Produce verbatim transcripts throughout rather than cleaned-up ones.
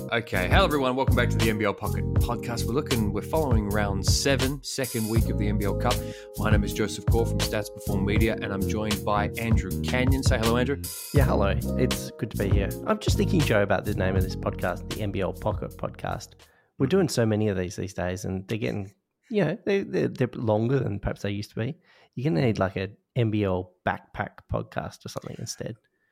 Okay, hello everyone. Welcome back to the N B L Pocket Podcast. We're looking, we're following round seven, second week of the N B L Cup. My name is Joseph Core from Stats Before Media, and I'm joined by Andrew Canyon. Say hello, Andrew. Yeah, hello. It's good to be here. I'm just thinking, Joe, about the name of this podcast, the N B L Pocket Podcast. We're doing so many of these these days, and they're getting, you know, they, they're, they're longer than perhaps they used to be. You're going to need like an N B L backpack podcast or something instead.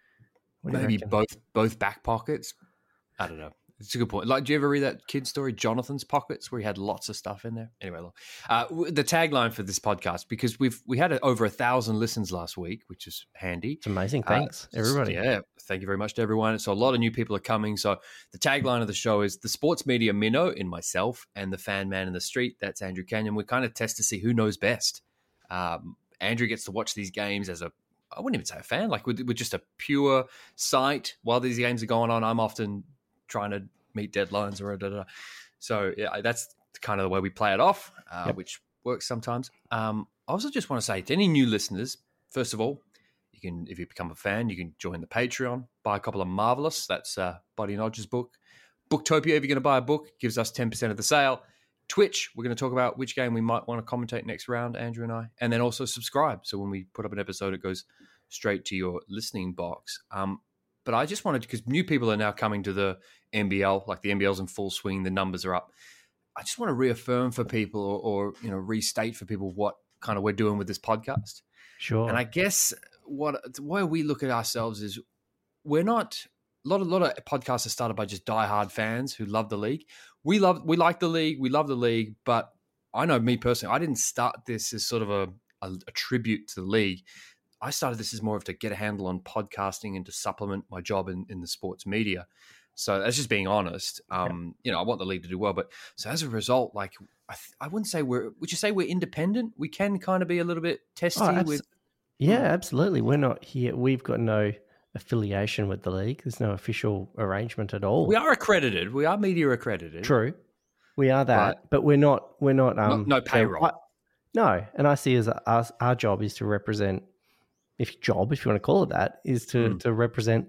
Maybe both both back pockets. I don't know. It's a good point. Like, do you ever read that kid story, Jonathan's Pockets, where he had lots of stuff in there? Anyway, look, uh, the tagline for this podcast, because we've we had over a thousand listens last week, which is handy. It's amazing. Thanks, uh, everybody. Yeah, thank you very much to everyone. So a lot of new people are coming. So the tagline of the show is the sports media minnow in myself and the fan man in the street. That's Andrew Canyon. We kind of test to see who knows best. Um, Andrew gets to watch these games as a, I wouldn't even say a fan, like with, with just a pure sight while these games are going on. I'm often trying to meet deadlines or da, da, da. So yeah, that's kind of the way we play it off, uh, yep. which works sometimes. Um, I also just want to say to any new listeners, first of all, you can, if you become a fan, you can join the Patreon, buy a couple of Marvelous. That's uh, Buddy Nodge's book. Booktopia, if you're going to buy a book, gives us ten percent of the sale. Twitch, we're going to talk about which game we might want to commentate next round, Andrew and I. And then also subscribe. So when we put up an episode, it goes straight to your listening box. Um, But I just wanted, because new people are now coming to the N B L, like the N B L's in full swing, the numbers are up. I just want to reaffirm for people or, or you know, restate for people what kind of we're doing with this podcast. Sure. And I guess what the way we look at ourselves is we're not, a lot of, a lot of podcasts are started by just diehard fans who love the league. We love, we like the league, we love the league, but I know me personally, I didn't start this as sort of a, a, a tribute to the league. I started this as more of to get a handle on podcasting and to supplement my job in, in the sports media. So that's just being honest. Um, you know, I want the league to do well, but so as a result, like I, th- I wouldn't say we're. Would you say we're independent? We can kind of be a little bit testy oh, abs- with. Yeah, absolutely. We're not here. We've got no affiliation with the league. There's no official arrangement at all. We are accredited. We are media accredited. True, we are that, Right. but we're not. We're not. Um, no, no payroll. I, no, and I see as our, our job is to represent. If job, if you want to call it that, is to, mm. to represent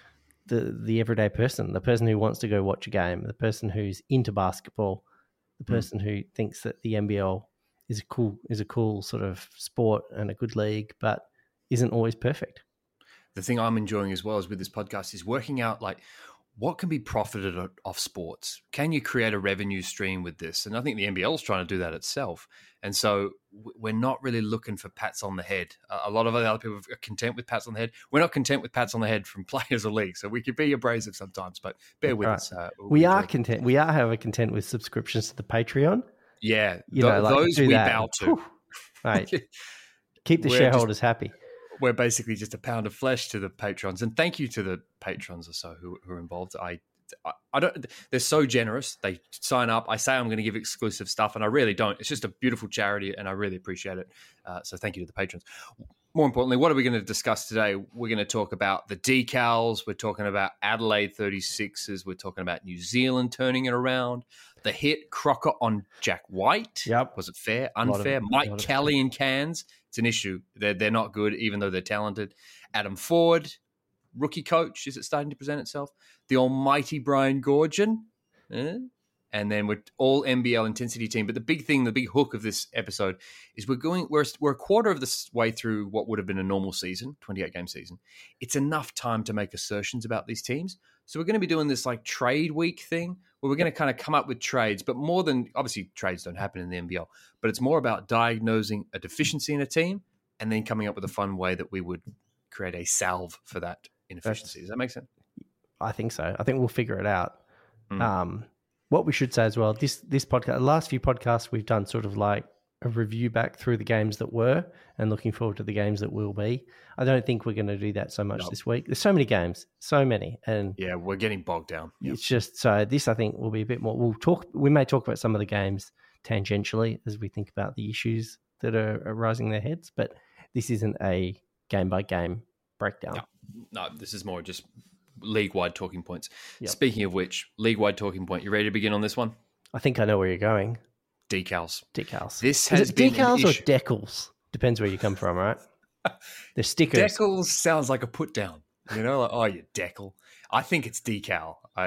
the the everyday person, the person who wants to go watch a game, the person who's into basketball, the person mm. who thinks that the N B L is a cool is a cool sort of sport and a good league, but isn't always perfect. The thing I'm enjoying as well as with this podcast is working out like what can be profited off sports. Can you create a revenue stream with this? And I think the N B L is trying to do that itself. And so we're not really looking for pats on the head. A lot of other people are content with pats on the head. We're not content with pats on the head from players or leagues. So we could be abrasive sometimes, but bear with right. us. Uh, we are content. We are, however, content with subscriptions to the Patreon. Yeah, you th- know, like those we that. bow to. Whew. Right. Keep the we're shareholders just, happy. We're basically just a pound of flesh to the patrons. And thank you to the patrons or so who, who are involved. I I, I don't. They're so generous. They sign up. I say I'm going to give exclusive stuff, and I really don't. It's just a beautiful charity, and I really appreciate it. Uh, so thank you to the patrons. More importantly, what are we going to discuss today? We're going to talk about the decals. We're talking about Adelaide thirty-sixers. We're talking about New Zealand turning it around. The hit Crocker on Jack White. Yep. Was it fair? Unfair? Of, Mike Kelly in Cairns. It's an issue. They're they're not good, even though they're talented. Adam Ford. Rookie coach, is it starting to present itself? The almighty Brian Goorjian. Eh? And then we're all N B L intensity team. But the big thing, the big hook of this episode is we're going, we're, we're a quarter of the way through what would have been a normal season, twenty-eight game season. It's enough time to make assertions about these teams. So we're going to be doing this like trade week thing where we're going to kind of come up with trades, but more than, obviously trades don't happen in the N B L, but it's more about diagnosing a deficiency in a team and then coming up with a fun way that we would create a salve for that inefficiency. Does that make sense? I think so. I think we'll figure it out. Mm. Um, what we should say as well, this this podcast, the last few podcasts, we've done sort of like a review back through the games that were and looking forward to the games that will be. I don't think we're going to do that so much no. this week. There's so many games, so many. And yeah, we're getting bogged down. Yep. It's just, so this I think will be a bit more, we'll talk, we may talk about some of the games tangentially as we think about the issues that are, are rising their heads, but this isn't a game by game breakdown. No. No, this is more just league-wide talking points. Yep. Speaking of which, league-wide talking point. You ready to begin on this one? I think I know where you're going. Decals. Decals. This is has it been decals an or issue. decals? Depends where you come from, right? The stickers. Decals sounds like a put down. You know, like, oh, you decal. I think it's decal. I,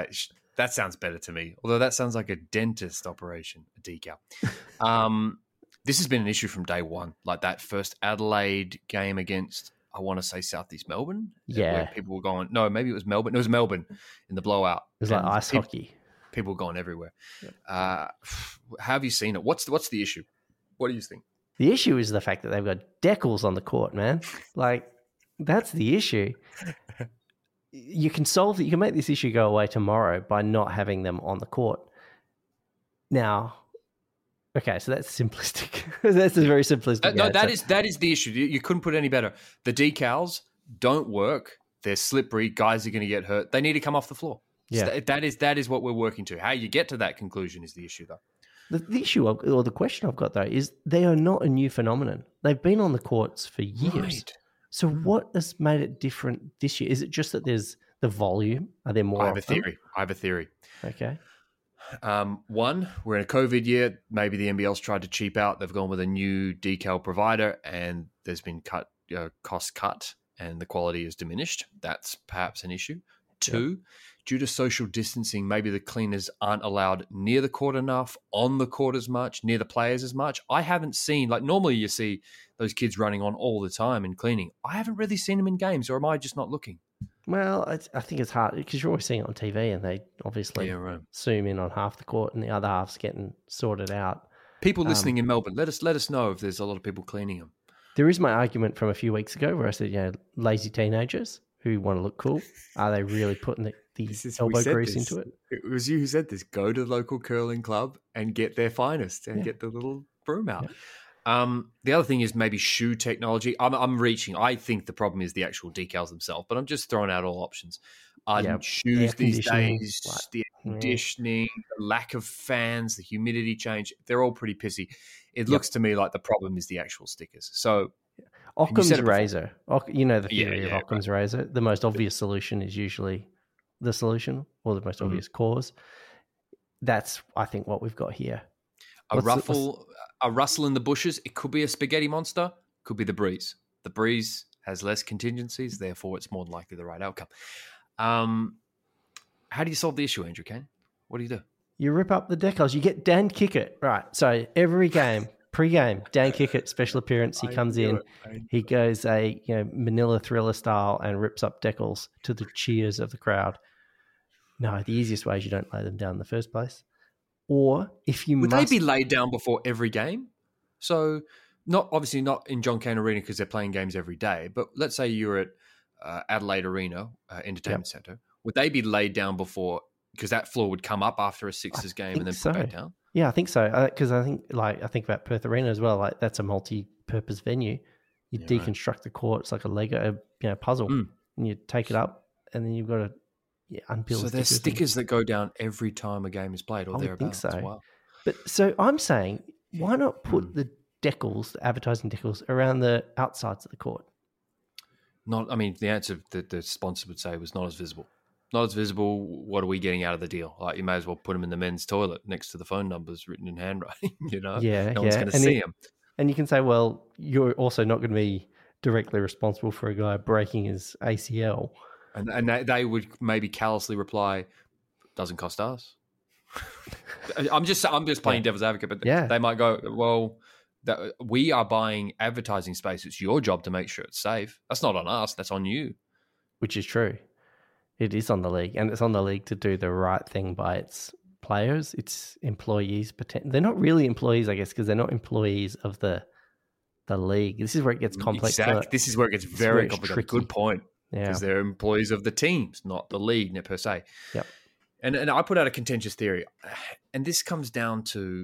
That sounds better to me. Although that sounds like a dentist operation, a decal. Um, this has been an issue from day one. Like that first Adelaide game against, I want to say Southeast Melbourne. Yeah. Where people were going, no, maybe it was Melbourne. It was Melbourne in the blowout. It was like And ice people, hockey. People were going everywhere. Yeah. Uh, how have you seen it? What's the, what's the issue? What do you think? The issue is the fact that they've got decals on the court, man. Like, that's the issue. You can solve it. You can make this issue go away tomorrow by not having them on the court. Now, okay, so that's simplistic. That's a very simplistic. Uh, no, answer. that is that is the issue. You, you couldn't put it any better. The decals don't work. They're slippery. Guys are going to get hurt. They need to come off the floor. Yeah, So that, that is that is what we're working to. How you get to that conclusion is the issue, though. The, the issue I've, or the question I've got though is they are not a new phenomenon. They've been on the courts for years. Right. So what has made it different this year? Is it just that there's the volume? Are there more? I have of a them? theory. I have a theory. Okay. Um, one, we're in a COVID year. Maybe the N B L's tried to cheap out. They've gone with a new decal provider, and there's been cut uh, cost cut, and the quality is diminished. That's perhaps an issue. Two, yep. Due to social distancing, maybe the cleaners aren't allowed near the court enough, on the court as much, near the players as much. I haven't seen, like normally you see those kids running on all the time and cleaning. I haven't really seen them in games, or am I just not looking? Well, it's, I think it's hard because you're always seeing it on T V and they obviously yeah, right. zoom in on half the court and the other half's getting sorted out. People listening um, in Melbourne, let us let us know if there's a lot of people cleaning them. There is my argument from a few weeks ago where I said, you know, lazy teenagers who want to look cool, are they really putting the, the is, elbow grease this. into it? It was you who said this. Go to the local curling club and get their finest and yeah. get the little broom out. Yeah. Um, the other thing is maybe shoe technology. I'm, I'm reaching. I think the problem is the actual decals themselves, but I'm just throwing out all options. Uh, yeah. Shoes these days, like, the air conditioning, yeah. the lack of fans, the humidity change, they're all pretty pissy. It yep. looks to me like the problem is the actual stickers. So Occam's razor, you know the theory yeah, yeah, of Occam's right. razor. The most obvious solution is usually the solution or the most mm-hmm. obvious cause. That's, I think, what we've got here. A what's ruffle, the, a rustle in the bushes. It could be a spaghetti monster. Could be the breeze. The breeze has less contingencies, therefore it's more than likely the right outcome. Um, how do you solve the issue, Andrew Kane? What do you do? You rip up the decals. You get Dan Kickett. Right. So every game, pre-game, Dan Kickett, special appearance. He comes in. He goes a you know Manila Thriller style and rips up decals to the cheers of the crowd. No, the easiest way is you don't lay them down in the first place. Or if you Would must... they be laid down before every game? So not obviously not in John Cain Arena because they're playing games every day, but let's say you're at uh, Adelaide Arena, uh, Entertainment yep. Centre. Would they be laid down before, because that floor would come up after a Sixers game and then so. put back down? Yeah, I think so. Because uh, I think like I think about Perth Arena as well. Like that's a multi-purpose venue. You yeah, deconstruct right. the court. It's like a Lego you know, puzzle. Mm. And you take it up and then you've got to yeah, unpeel so the there's stickers. stickers and... that go down every time a game is played or I thereabouts. think so. Wow. But so I'm saying, why not put mm. the decals, the advertising decals, around the outsides of the court? Not. I mean, the answer that the sponsor would say was not as visible. Not as visible. What are we getting out of the deal? Like you may as well put them in the men's toilet next to the phone numbers written in handwriting. You know, yeah, no yeah. one's going to and see it, them. And you can say, well, you're also not going to be directly responsible for a guy breaking his A C L. And and they, they would maybe callously reply, "Doesn't cost us." I'm just I'm just playing yeah. devil's advocate, but yeah. they might go, "Well, that, we are buying advertising space. It's your job to make sure it's safe. That's not on us. That's on you." Which is true. It is on the league, and it's on the league to do the right thing by its players, its employees. They're not really employees, I guess, because they're not employees of the the league. This is where it gets complex. Exactly. This is where it gets very complicated. Good point. Because yeah. they're employees of the teams, not the league per se. Yep. And and I put out a contentious theory, and this comes down to,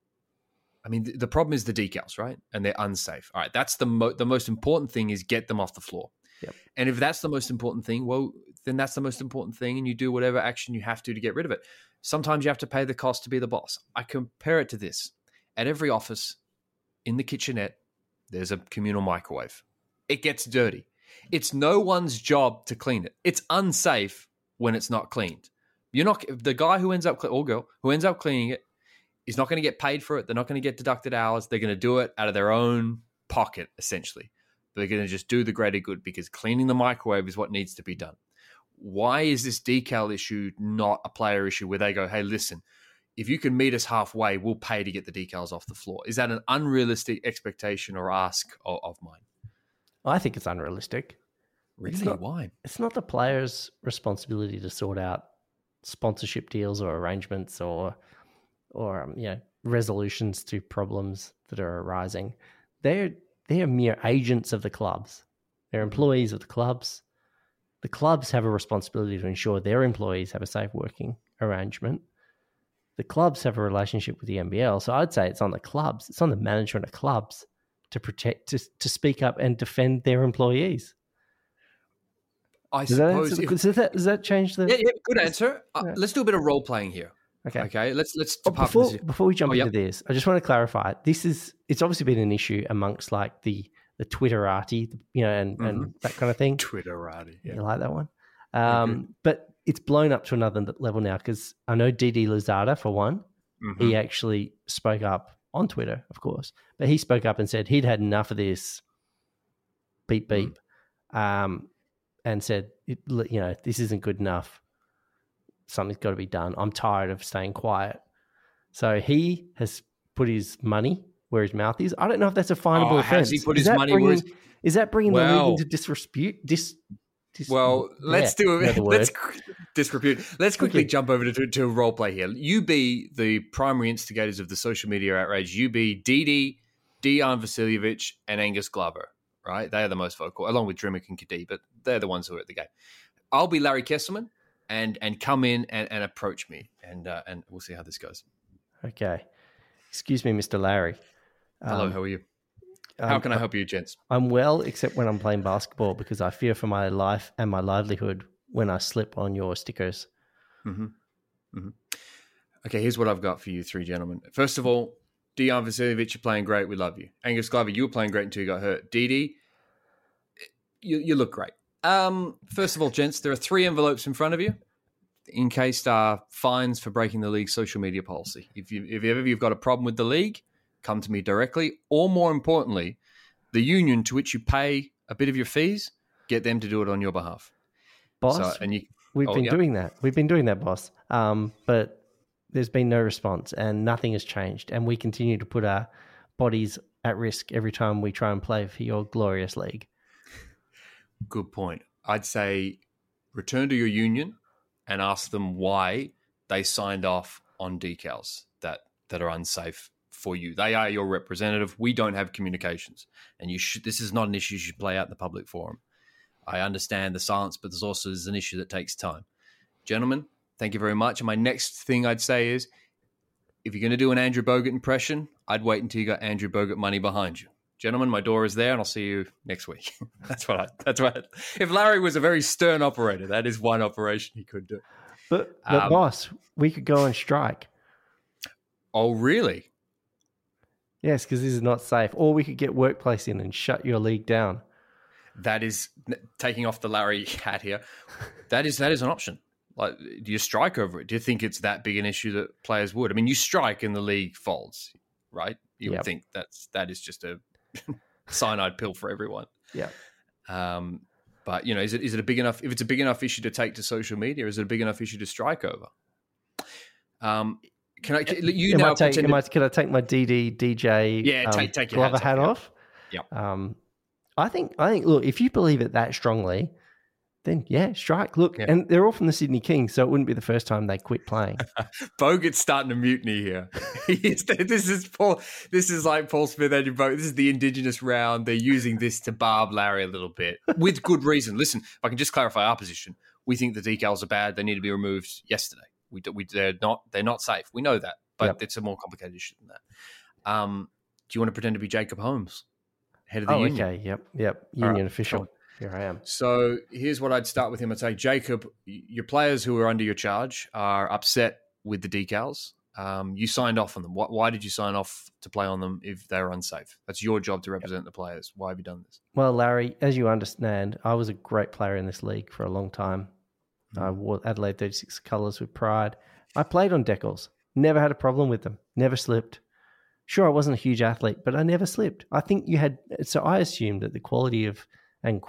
I mean, the, the problem is the decals, right? And they're unsafe. All right, that's the mo- the most important thing is get them off the floor. Yep. And if that's the most important thing, well, then that's the most important thing, and you do whatever action you have to to get rid of it. Sometimes you have to pay the cost to be the boss. I compare it to this: at every office, in the kitchenette, there's a communal microwave. It gets dirty. It's no one's job to clean it. It's unsafe when it's not cleaned. You're not the guy who ends up or girl who ends up cleaning it is not going to get paid for it. They're not going to get deducted hours. They're going to do it out of their own pocket, essentially. They're going to just do the greater good because cleaning the microwave is what needs to be done. why is this decal issue not a player issue where they go, hey, listen, if you can meet us halfway, we'll pay to get the decals off the floor? Is that an unrealistic expectation or ask of, of mine? I think it's unrealistic. Really? It's not, Why? It's not the player's responsibility to sort out sponsorship deals or arrangements or, or um, you know, resolutions to problems that are arising. They're they're mere agents of the clubs. They're employees of the clubs. The clubs have a responsibility to ensure their employees have a safe working arrangement. The clubs have a relationship with the N B L, so I'd say it's on the clubs. It's on the management of clubs to protect, to to speak up and defend their employees. I does suppose. That if, does that does that change the? Yeah, yeah. Good answer. Uh, yeah. Let's do a bit of role playing here. Okay. Okay. Let's let's. Oh, before before we jump oh, into yep. this, I just want to clarify. This is it's obviously been an issue amongst like the the Twitterati, you know, and, mm-hmm. and that kind of thing. Twitterati. Yeah. You like that one? Um, but it's blown up to another level now because I know Didi Louzada, for one, mm-hmm. he actually spoke up on Twitter, of course, but he spoke up and said he'd had enough of this beep beep, mm-hmm. um, and said, it, you know, this isn't good enough. Something's got to be done. I'm tired of staying quiet. So he has put his money where his mouth is. I don't know if that's a finable oh, offense. Has he put is his money bringing, where his... Is that bringing well, the league into disrepute? Dis, dis, well, yeah, let's do it. Let's disrepute. Let's quickly okay. jump over to, to a role play here. You be the primary instigators of the social media outrage. You be Didi, Dejan Vasiljevic, and Angus Glover, right? They are the most vocal, along with Drimmick and Kadee, but they're the ones who are at the game. I'll be Larry Kesselman and and come in and, and approach me, and uh, and we'll see how this goes. Okay. Excuse me, Mister Larry. Hello, um, how are you? How um, can I help you, gents? I'm well, except when I'm playing basketball because I fear for my life and my livelihood when I slip on your stickers. Mm-hmm. Mm-hmm. Okay, here's what I've got for you three gentlemen. First of all, Dejan Vasiljevic, you're playing great. We love you. Angus Glover, you were playing great until you got hurt. Didi, you, you look great. Um, first of all, gents, there are three envelopes in front of you in case uh, fines for breaking the league's social media policy. If you if ever you've got a problem with the league, come to me directly, or more importantly, the union to which you pay a bit of your fees, get them to do it on your behalf. Boss, so, and you, we've oh, been yeah. doing that. We've been doing that, boss. Um, but there's been no response and nothing has changed. And we continue to put our bodies at risk every time we try and play for your glorious league. Good point. I'd say return to your union and ask them why they signed off on decals that, that are unsafe for you. They are your representative. We don't have communications, and you should. This is not an issue you should play out in the public forum. I understand the silence, but there's also is an issue that takes time. Gentlemen, thank you very much. And my next thing I'd say is, if you're going to do an Andrew Bogut impression, I'd wait until you got Andrew Bogut money behind you. Gentlemen, my door is there, and I'll see you next week. that's what I. That's what. I, if Larry was a very stern operator, that is one operation he could do. But, but um, boss, we could go on strike. Oh, really? Yes, because this is not safe. Or we could get Workplace in and shut your league down. That is taking off the Larry hat here. That is that is an option. Like, do you strike over it? Do you think it's that big an issue that players would? I mean, you strike and the league folds, right? You yep. would think that's that is just a cyanide pill for everyone. Yeah. Um, but you know, is it is it a big enough? If it's a big enough issue to take to social media, is it a big enough issue to strike over? Um. Can I? Can, you am now I take, pretend am I, can I take my D D D J? Yeah, um, take take your Glover hat off. Yeah. Um, I think I think. Look, if you believe it that strongly, then yeah, strike. Look, yeah. And they're all from the Sydney Kings, so it wouldn't be the first time they quit playing. Bogut's starting a mutiny here. this is Paul. This is like Paul Smith, Andrew Bogut. This is the Indigenous round. They're using this to barb Larry a little bit with good reason. Listen, if I can just clarify our position, we think the decals are bad. They need to be removed yesterday. We, we they're not they're not safe. We know that, but yep. it's a more complicated issue than that. Um, do you want to pretend to be Jacob Holmes, head of the oh, union? Okay, yep, yep, union right. official. Cool. Here I am. So here's what I'd start with him. I'd say, Jacob, your players who are under your charge are upset with the decals. Um, you signed off on them. Why, why did you sign off to play on them if they're unsafe? That's your job to represent yep. the players. Why have you done this? Well, Larry, as you understand, I was a great player in this league for a long time. I wore Adelaide thirty-six colours with pride. I played on decals. Never had a problem with them. Never slipped. Sure, I wasn't a huge athlete, but I never slipped. I think you had... So I assumed that the quality of and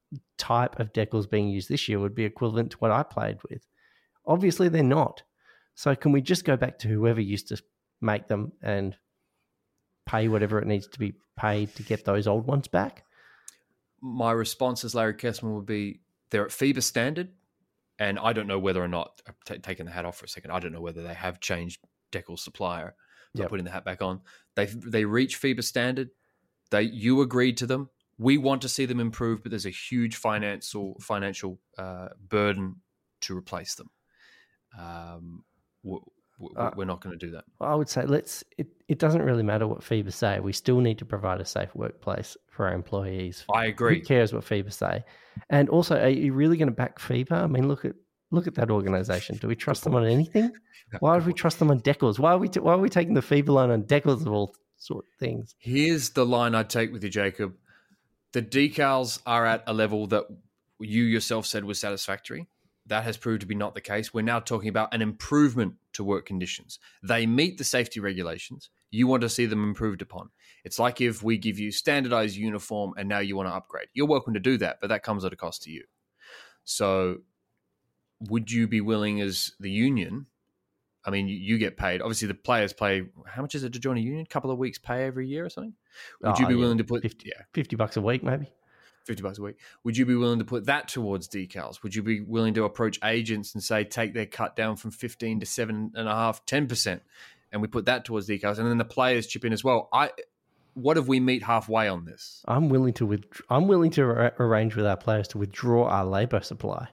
type of decals being used this year would be equivalent to what I played with. Obviously, they're not. So can we just go back to whoever used to make them and pay whatever it needs to be paid to get those old ones back? My response as Larry Kessman would be, they're at FIBA standard, and I don't know whether or not, t- taking the hat off for a second, I don't know whether they have changed decal supplier. So yep. Putting the hat back on. They they reach FIBA standard. They You agreed to them. We want to see them improve, but there's a huge financial financial uh, burden to replace them. Um, we're, we're not going to do that. I would say let's. It, it doesn't really matter what FIBA say. We still need to provide a safe workplace for our employees. I agree. Who cares what FIBA say? And also, are you really going to back FIBA? I mean, look at look at that organization. Do we trust them on anything? Why would we trust them on decals? Why are we t- why are we taking the FIBA line on decals of all sort of things? Here's the line I'd take with you, Jacob. The decals are at a level that you yourself said was satisfactory. That has proved to be not the case. We're now talking about an improvement to work conditions. They meet the safety regulations. You want to see them improved upon. It's like if we give you standardized uniform and now you want to upgrade. You're welcome to do that, but that comes at a cost to you. So would you be willing as the union? I mean, you get paid. Obviously, the players pay. How much is it to join a union? A couple of weeks pay every year or something? Would oh, you be yeah. willing to put fifty, yeah. fifty bucks a week, maybe? fifty bucks a week. Would you be willing to put that towards decals? Would you be willing to approach agents and say, take their cut down from fifteen to seven and a half, ten percent, and we put that towards decals, and then the players chip in as well? I, what if we meet halfway on this? I'm willing to with, I'm willing to ar- arrange with our players to withdraw our labor supply.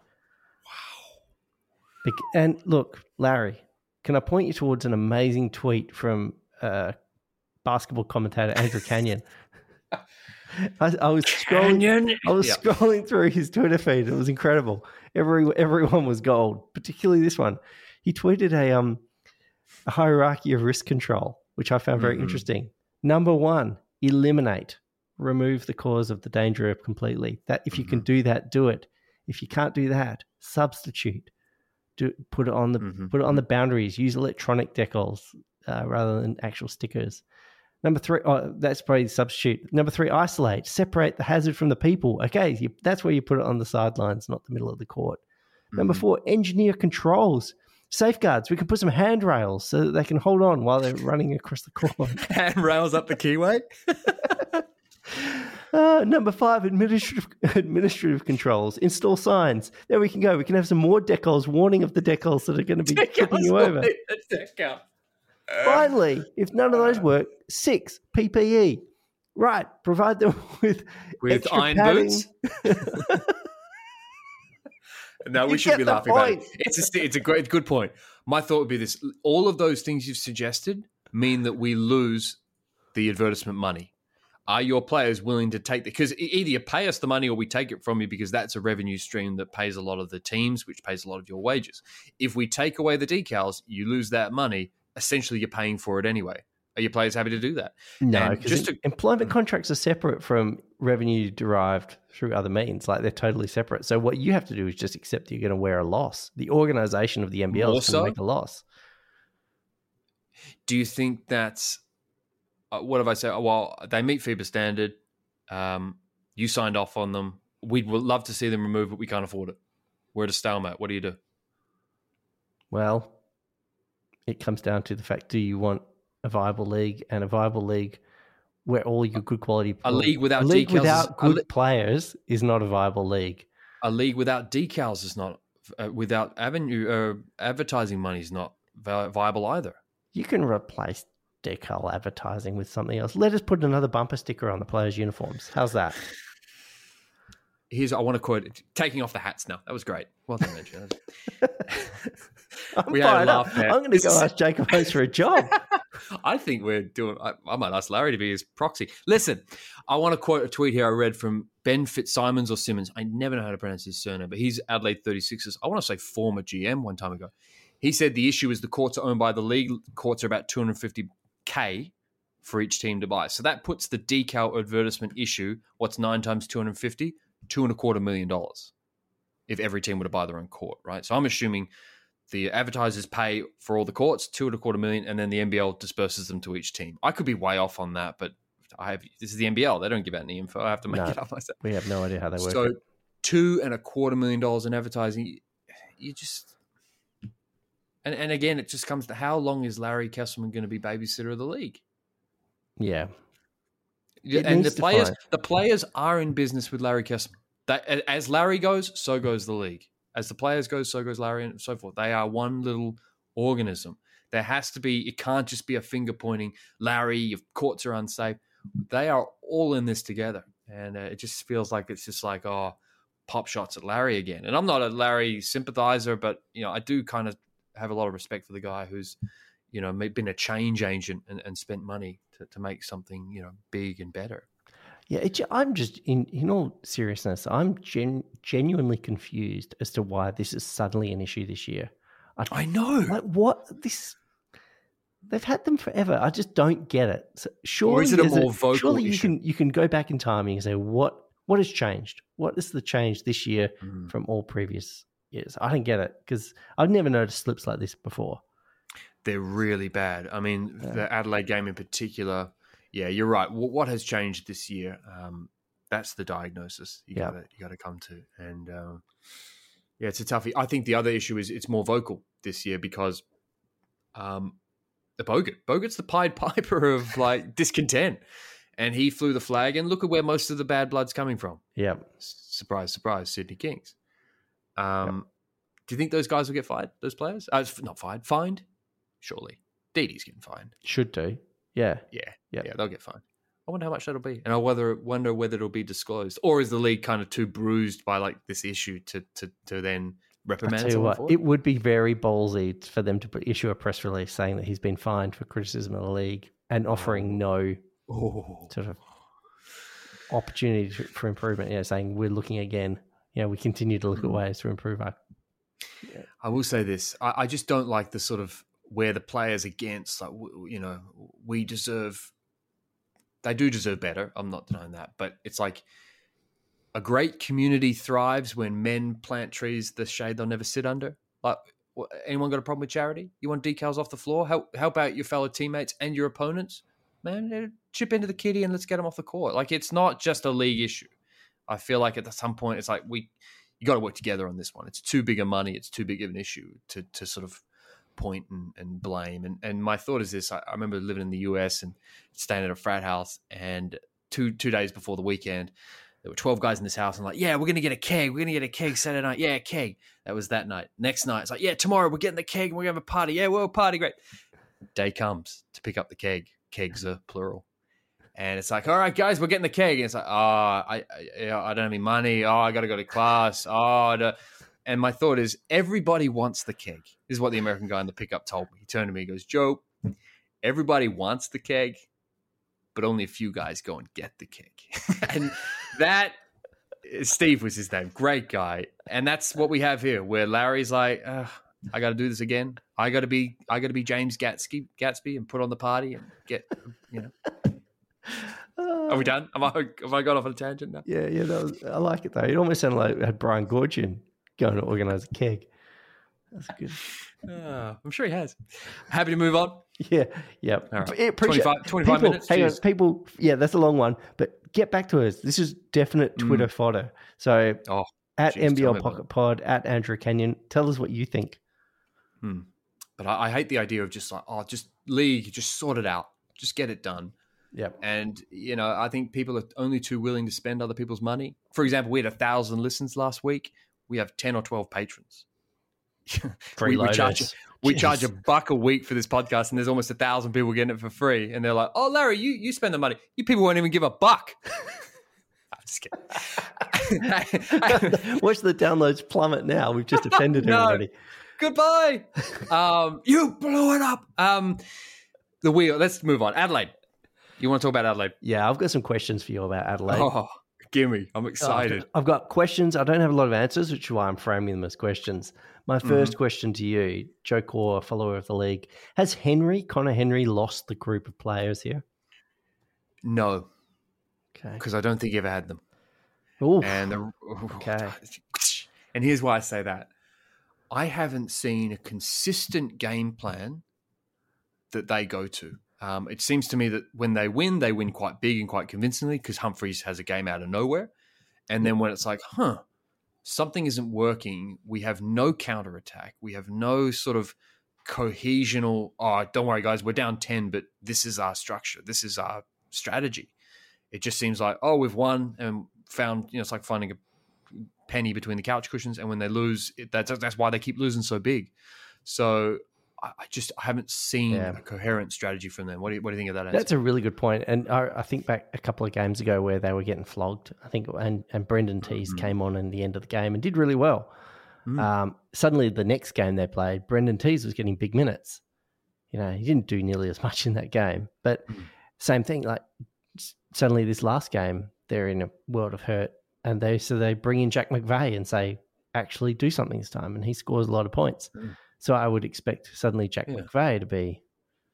Wow. And look, Larry, can I point you towards an amazing tweet from uh, basketball commentator Andrew Canyon? I, I was scrolling. Canyon. I was yep. scrolling through his Twitter feed. It was incredible. Every everyone was gold, particularly this one. He tweeted a um a hierarchy of risk control, which I found very mm-hmm. interesting. Number one, eliminate, remove the cause of the danger completely. That if you mm-hmm. can do that, do it. If you can't do that, substitute. Do put it on the mm-hmm. put it on the boundaries. Use electronic decals uh, rather than actual stickers. Number three, oh, that's probably the substitute. Number three, isolate, separate the hazard from the people. Okay, you, that's where you put it on the sidelines, not the middle of the court. Mm-hmm. Number four, engineer controls, safeguards. We can put some handrails so that they can hold on while they're running across the court. Handrails up the keyway. uh, number five, administrative administrative controls. Install signs. There we can go. We can have some more decals, warning of the decals that are going to be tipping you over. Decal. Finally, if none of those work, six, P P E. Right, provide them with with iron padding. Boots. No, we should be laughing point. about it. It's a, it's a great, good point. My thought would be this: all of those things you've suggested mean that we lose the advertisement money. Are your players willing to take the? Because either you pay us the money or we take it from you, because that's a revenue stream that pays a lot of the teams, which pays a lot of your wages. If we take away the decals, you lose that money. Essentially, you're paying for it anyway. Are your players happy to do that? No, because to- employment contracts are separate from revenue derived through other means. Like, they're totally separate. So what you have to do is just accept you're going to wear a loss. The organization of the N B L More is going so? to make a loss. Do you think that's uh, what have I said? Well, they meet FIBA standard. Um, you signed off on them. We'd love to see them removed, but we can't afford it. We're at a stalemate. What do you do? Well, it comes down to the fact, do you want a viable league, and a viable league where all your good quality... A league without a league decals... without good li- players is not a viable league. A league without decals is not... Uh, without avenue uh, advertising money is not vi- viable either. You can replace decal advertising with something else. Let us put another bumper sticker on the players' uniforms. How's that? Here's, I want to quote, taking off the hats now. That was great. Well done, Andrew. I'm we had a laugh there. I'm going to go ask Jacob Host for a job. I think we're doing, I, I might ask Larry to be his proxy. Listen, I want to quote a tweet here I read from Ben Fitzsimons or Simmons. I never know how to pronounce his surname, but he's Adelaide thirty-sixers. I want to say former G M one time ago. He said the issue is the courts are owned by the league. Courts are about two hundred fifty K for each team to buy. So that puts the decal advertisement issue, what's nine times two hundred fifty? Two and a quarter million dollars if every team were to buy their own court, right? So I'm assuming the advertisers pay for all the courts, two and a quarter million, and then the N B L disperses them to each team. I could be way off on that, but I have this is the N B L. They don't give out any info. I have to make no, it up myself. We have no idea how they work. So it. two and a quarter million dollars in advertising. You, you just and and again, it just comes to how long is Larry Kesselman going to be babysitter of the league? Yeah, it and the players, find... the players are in business with Larry Kesselman. That as Larry goes, so goes the league. As the players go, so goes Larry, and so forth. They are one little organism. There has to be. It can't just be a finger pointing. Larry, your courts are unsafe. They are all in this together, and uh, it just feels like it's just like oh. pop shots at Larry again. And I'm not a Larry sympathizer, but, you know, I do kind of have a lot of respect for the guy who's, you know, been a change agent and, and spent money to, to make something, you know, big and better. Yeah, it, I'm just, in, in all seriousness, I'm gen, genuinely confused as to why this is suddenly an issue this year. I, I know. Like, what? This... They've had them forever. I just don't get it. So surely or is it a more a, vocal surely issue? you can you can go back in time and say what what has changed? What is the change this year mm. from all previous years? I don't get it because I've never noticed slips like this before. They're really bad. I mean, yeah. the Adelaide game in particular. Yeah, you're right. What has changed this year? Um, that's the diagnosis you yeah. gotta you gotta come to. And um, yeah, it's a toughie. I think the other issue is it's more vocal this year because um, the Bogut. Bogut's the Pied Piper of like discontent. And he flew the flag, and look at where most of the bad blood's coming from. Yeah. Surprise, surprise, Sydney Kings. Um, yep. Do you think those guys will get fired, those players? Uh, not fired, fined? Surely. Didi's getting fined. Should do. Yeah. Yeah. Yep. Yeah, they'll get fined. I wonder how much that'll be. And I whether, wonder whether it'll be disclosed. Or is the league kind of too bruised by like this issue to to, to then reprimand someone what, for it? It would be very ballsy for them to put, issue a press release saying that he's been fined for criticism of the league and offering no... Oh. sort of opportunity for improvement. Yeah, saying we're looking again. Yeah, we continue to look mm. at ways to improve our. Yeah. I will say this: I, I just don't like the sort of where the players against, like you know, we deserve. They do deserve better. I'm not denying that, but it's like a great community thrives when men plant trees the shade they'll never sit under. Like, anyone got a problem with charity? You want decals off the floor? Help help out your fellow teammates and your opponents. Man, chip into the kitty and let's get them off the court. Like, it's not just a league issue. I feel like at some point it's like we, you got to work together on this one. It's too big a money. It's too big of an issue to to sort of point and, and blame. And and my thought is this: I, I remember living in the U S and staying at a frat house, and two two days before the weekend, there were twelve guys in this house. And like, yeah, we're gonna get a keg. We're gonna get a keg Saturday night. Yeah, a keg. That was that night. Next night, it's like, yeah, tomorrow we're getting the keg and we're gonna have a party. Yeah, we'll party. Great. Day comes to pick up the keg. Kegs are plural. And it's like, all right, guys, we're getting the keg. And it's like, oh, I, I, I don't have any money. Oh, I got to go to class. Oh, and my thought is everybody wants the keg. This is what the American guy in the pickup told me. He turned to me and goes, Joe, everybody wants the keg, but only a few guys go and get the keg. And that, Steve was his name. Great guy. And that's what we have here, where Larry's like, uh, I got to do this again. I got to be, I got to be James Gatsby, Gatsby, and put on the party and get, you know. Uh, Are we done? Am I, have I got off on a tangent now? Yeah, yeah. That was, I like it though. It almost sounded like it had Brian Gorgian going to organise a keg. That's good. Uh, I'm sure he has. Happy to move on. Yeah, yeah. All right. twenty-five, twenty-five people, minutes. Hang on, people. Yeah, that's a long one. But get back to us. This is definite Twitter mm. fodder. So oh, at geez, N B L Pocket Pod, at Andrew Kenyon, tell us what you think. Hmm. But I, I hate the idea of just like, oh, just league, just sort it out, just get it done. Yeah. And, you know, I think people are only too willing to spend other people's money. For example, we had a thousand listens last week. We have ten or twelve patrons. we, we, charge, we charge a buck a week for this podcast, and there's almost a thousand people getting it for free. And they're like, oh, Larry, you, you spend the money. You people won't even give a buck. I'm just kidding. Watch the downloads plummet now. We've just offended no. everybody. Goodbye. Um, you blew it up. Um, the wheel. Let's move on. Adelaide. You want to talk about Adelaide? Yeah, I've got some questions for you about Adelaide. Oh, gimme. I'm excited. Oh, I've got questions. I don't have a lot of answers, which is why I'm framing them as questions. My first mm-hmm. question to you, Joe Core, follower of the league. Has Henry, Connor Henry, lost the group of players here? No. Okay. Because I don't think he ever had them. Oof. And the, okay. And here's why I say that. I haven't seen a consistent game plan that they go to. Um, it seems to me that when they win, they win quite big and quite convincingly because Humphreys has a game out of nowhere. And then when it's like, huh, something isn't working. We have no counterattack. We have no sort of cohesional, oh, don't worry, guys, we're down ten, but this is our structure. This is our strategy. It just seems like, oh, we've won and found, you know, it's like finding a penny between the couch cushions. And when they lose, it, that's, that's why they keep losing so big. So I, I just I haven't seen yeah. a coherent strategy from them. What do you, what do you think of that answer? That's a really good point. And I, I think back a couple of games ago where they were getting flogged, I think, and, and Brendan Teese mm-hmm. came on in the end of the game and did really well. Mm. Um, suddenly the next game they played, Brendan Teese was getting big minutes. You know, he didn't do nearly as much in that game. But mm. same thing, like suddenly this last game, they're in a world of hurt. And they so they bring in Jack McVeigh and say, actually do something this time. And he scores a lot of points. Mm. So I would expect suddenly Jack yeah. McVeigh to be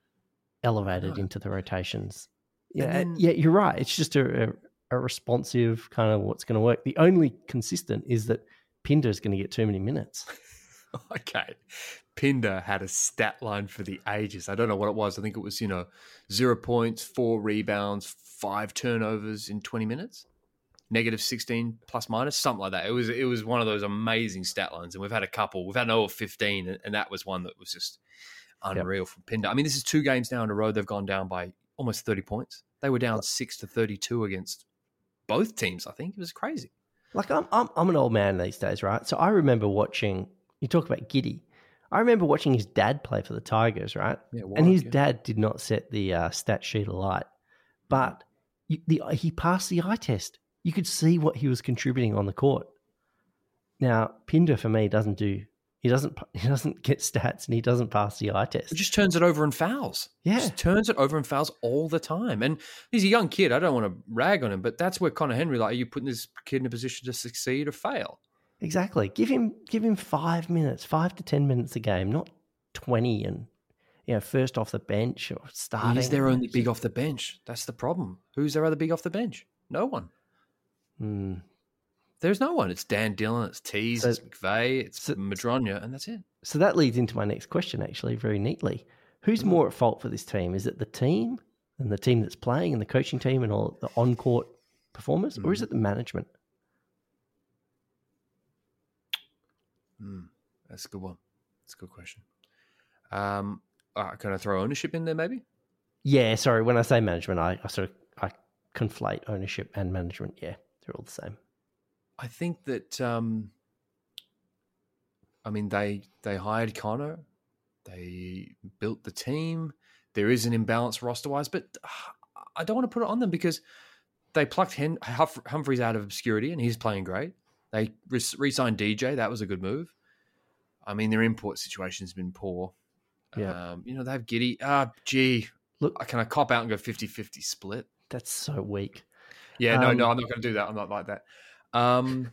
elevated into the rotations. Yeah, then, yeah, you're right. It's just a, a, a responsive kind of what's going to work. The only consistent is that Pinder is going to get too many minutes. Okay. Pinder had a stat line for the ages. I don't know what it was. I think it was, you know, zero points, four rebounds, five turnovers in twenty minutes. Negative sixteen plus minus, something like that. It was it was one of those amazing stat lines, and we've had a couple. We've had an over fifteen, and, and that was one that was just unreal yep. from Pinder. I mean, this is two games now in a row they've gone down by almost thirty points. They were down six to thirty-two against both teams, I think. It was crazy. Like, I'm, I'm I'm an old man these days, right? So I remember watching, you talk about Giddy. I remember watching his dad play for the Tigers, right? Yeah, and his yeah. dad did not set the uh, stat sheet alight, but you, the, he passed the eye test. You could see what he was contributing on the court. Now, Pinder for me doesn't do. He doesn't. He doesn't get stats, and he doesn't pass the eye test. He just turns it over and fouls. Yeah, just turns it over and fouls all the time. And he's a young kid. I don't want to rag on him, but that's where Connor Henry, like, are you putting this kid in a position to succeed or fail? Exactly. Give him. Give him five minutes, five to ten minutes a game, not twenty. And you know, first off the bench or starting. He's their only big off the bench. That's the problem. Who's their other big off the bench? No one. Hmm. There's no one. It's Dan Dillon, it's Teese, so, it's McVeigh, it's so, Madronya, and that's it. So that leads into my next question, actually, very neatly. Who's mm-hmm. more at fault for this team? Is it the team and the team that's playing and the coaching team and all the on-court performers, mm-hmm. or is it the management? Mm, that's a good one. That's a good question. Um, uh, can I throw ownership in there, maybe? Yeah, sorry. When I say management, I, I sort of I conflate ownership and management. Yeah, they're all the same. I think that, um, I mean, they they hired Connor. They built the team. There is an imbalance roster-wise, but uh, I don't want to put it on them because they plucked Hen- Huff- Humphreys out of obscurity, and he's playing great. They re- re-signed D J. That was a good move. I mean, their import situation has been poor. Yeah. Um, you know, they have Giddy. Ah, gee. Look, can I cop out and go fifty-fifty split? That's so weak. Yeah, no, um, no, I'm not going to do that. I'm not like that. Um,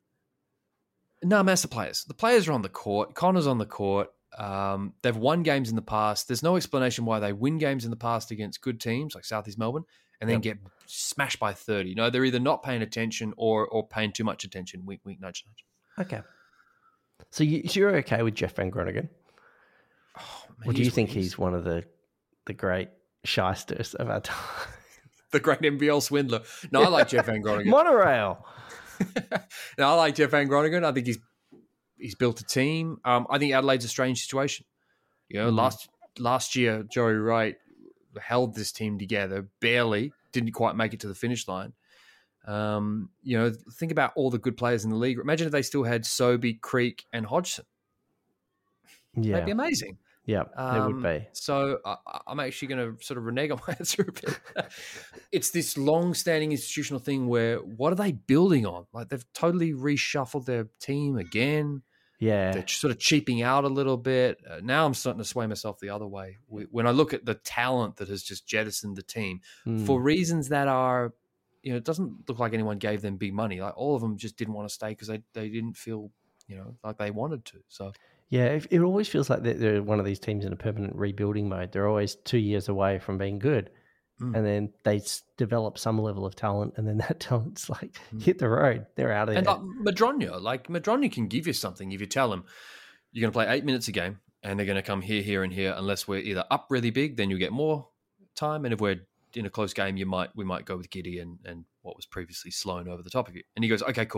no, man, it's the players. The players are on the court. Connor's on the court. Um, they've won games in the past. There's no explanation why they win games in the past against good teams like Southeast Melbourne and then yep. get smashed by thirty. No, they're either not paying attention or or paying too much attention. Wink, wink, nudge, nudge. Okay. So, you, so you're okay with Jeff Van Groningen? Oh, man, or do you think he's, he's one of the the great shysters of our time? The great N B L swindler. No, I like Jeff Van Groningen. Monorail. No, I like Jeff Van Groningen. I think he's he's built a team. Um, I think Adelaide's a strange situation. You know, mm. last last year, Joey Wright held this team together, barely, didn't quite make it to the finish line. Um, you know, think about all the good players in the league. Imagine if they still had Sobey, Creek, and Hodgson. Yeah. That'd be amazing. Yeah, um, it would be. So I, I'm actually going to sort of renege on my answer a bit. It's this long-standing institutional thing where what are they building on? Like they've totally reshuffled their team again. Yeah. They're sort of cheaping out a little bit. Uh, now I'm starting to sway myself the other way. When I look at the talent that has just jettisoned the team mm. for reasons that are, you know, it doesn't look like anyone gave them big money. Like all of them just didn't want to stay because they, they didn't feel, you know, like they wanted to. So yeah, it, it always feels like they're, they're one of these teams in a permanent rebuilding mode. They're always two years away from being good. Mm. And then they develop some level of talent, and then that talent's like mm. hit the road. They're out of and there. And like Madronya, like Madronya can give you something if you tell them you're going to play eight minutes a game, and they're going to come here, here, and here. Unless we're either up really big, then you get more time, and if we're in a close game, you might we might go with Giddy and and what was previously Sloan over the top of you. And he goes, okay, cool,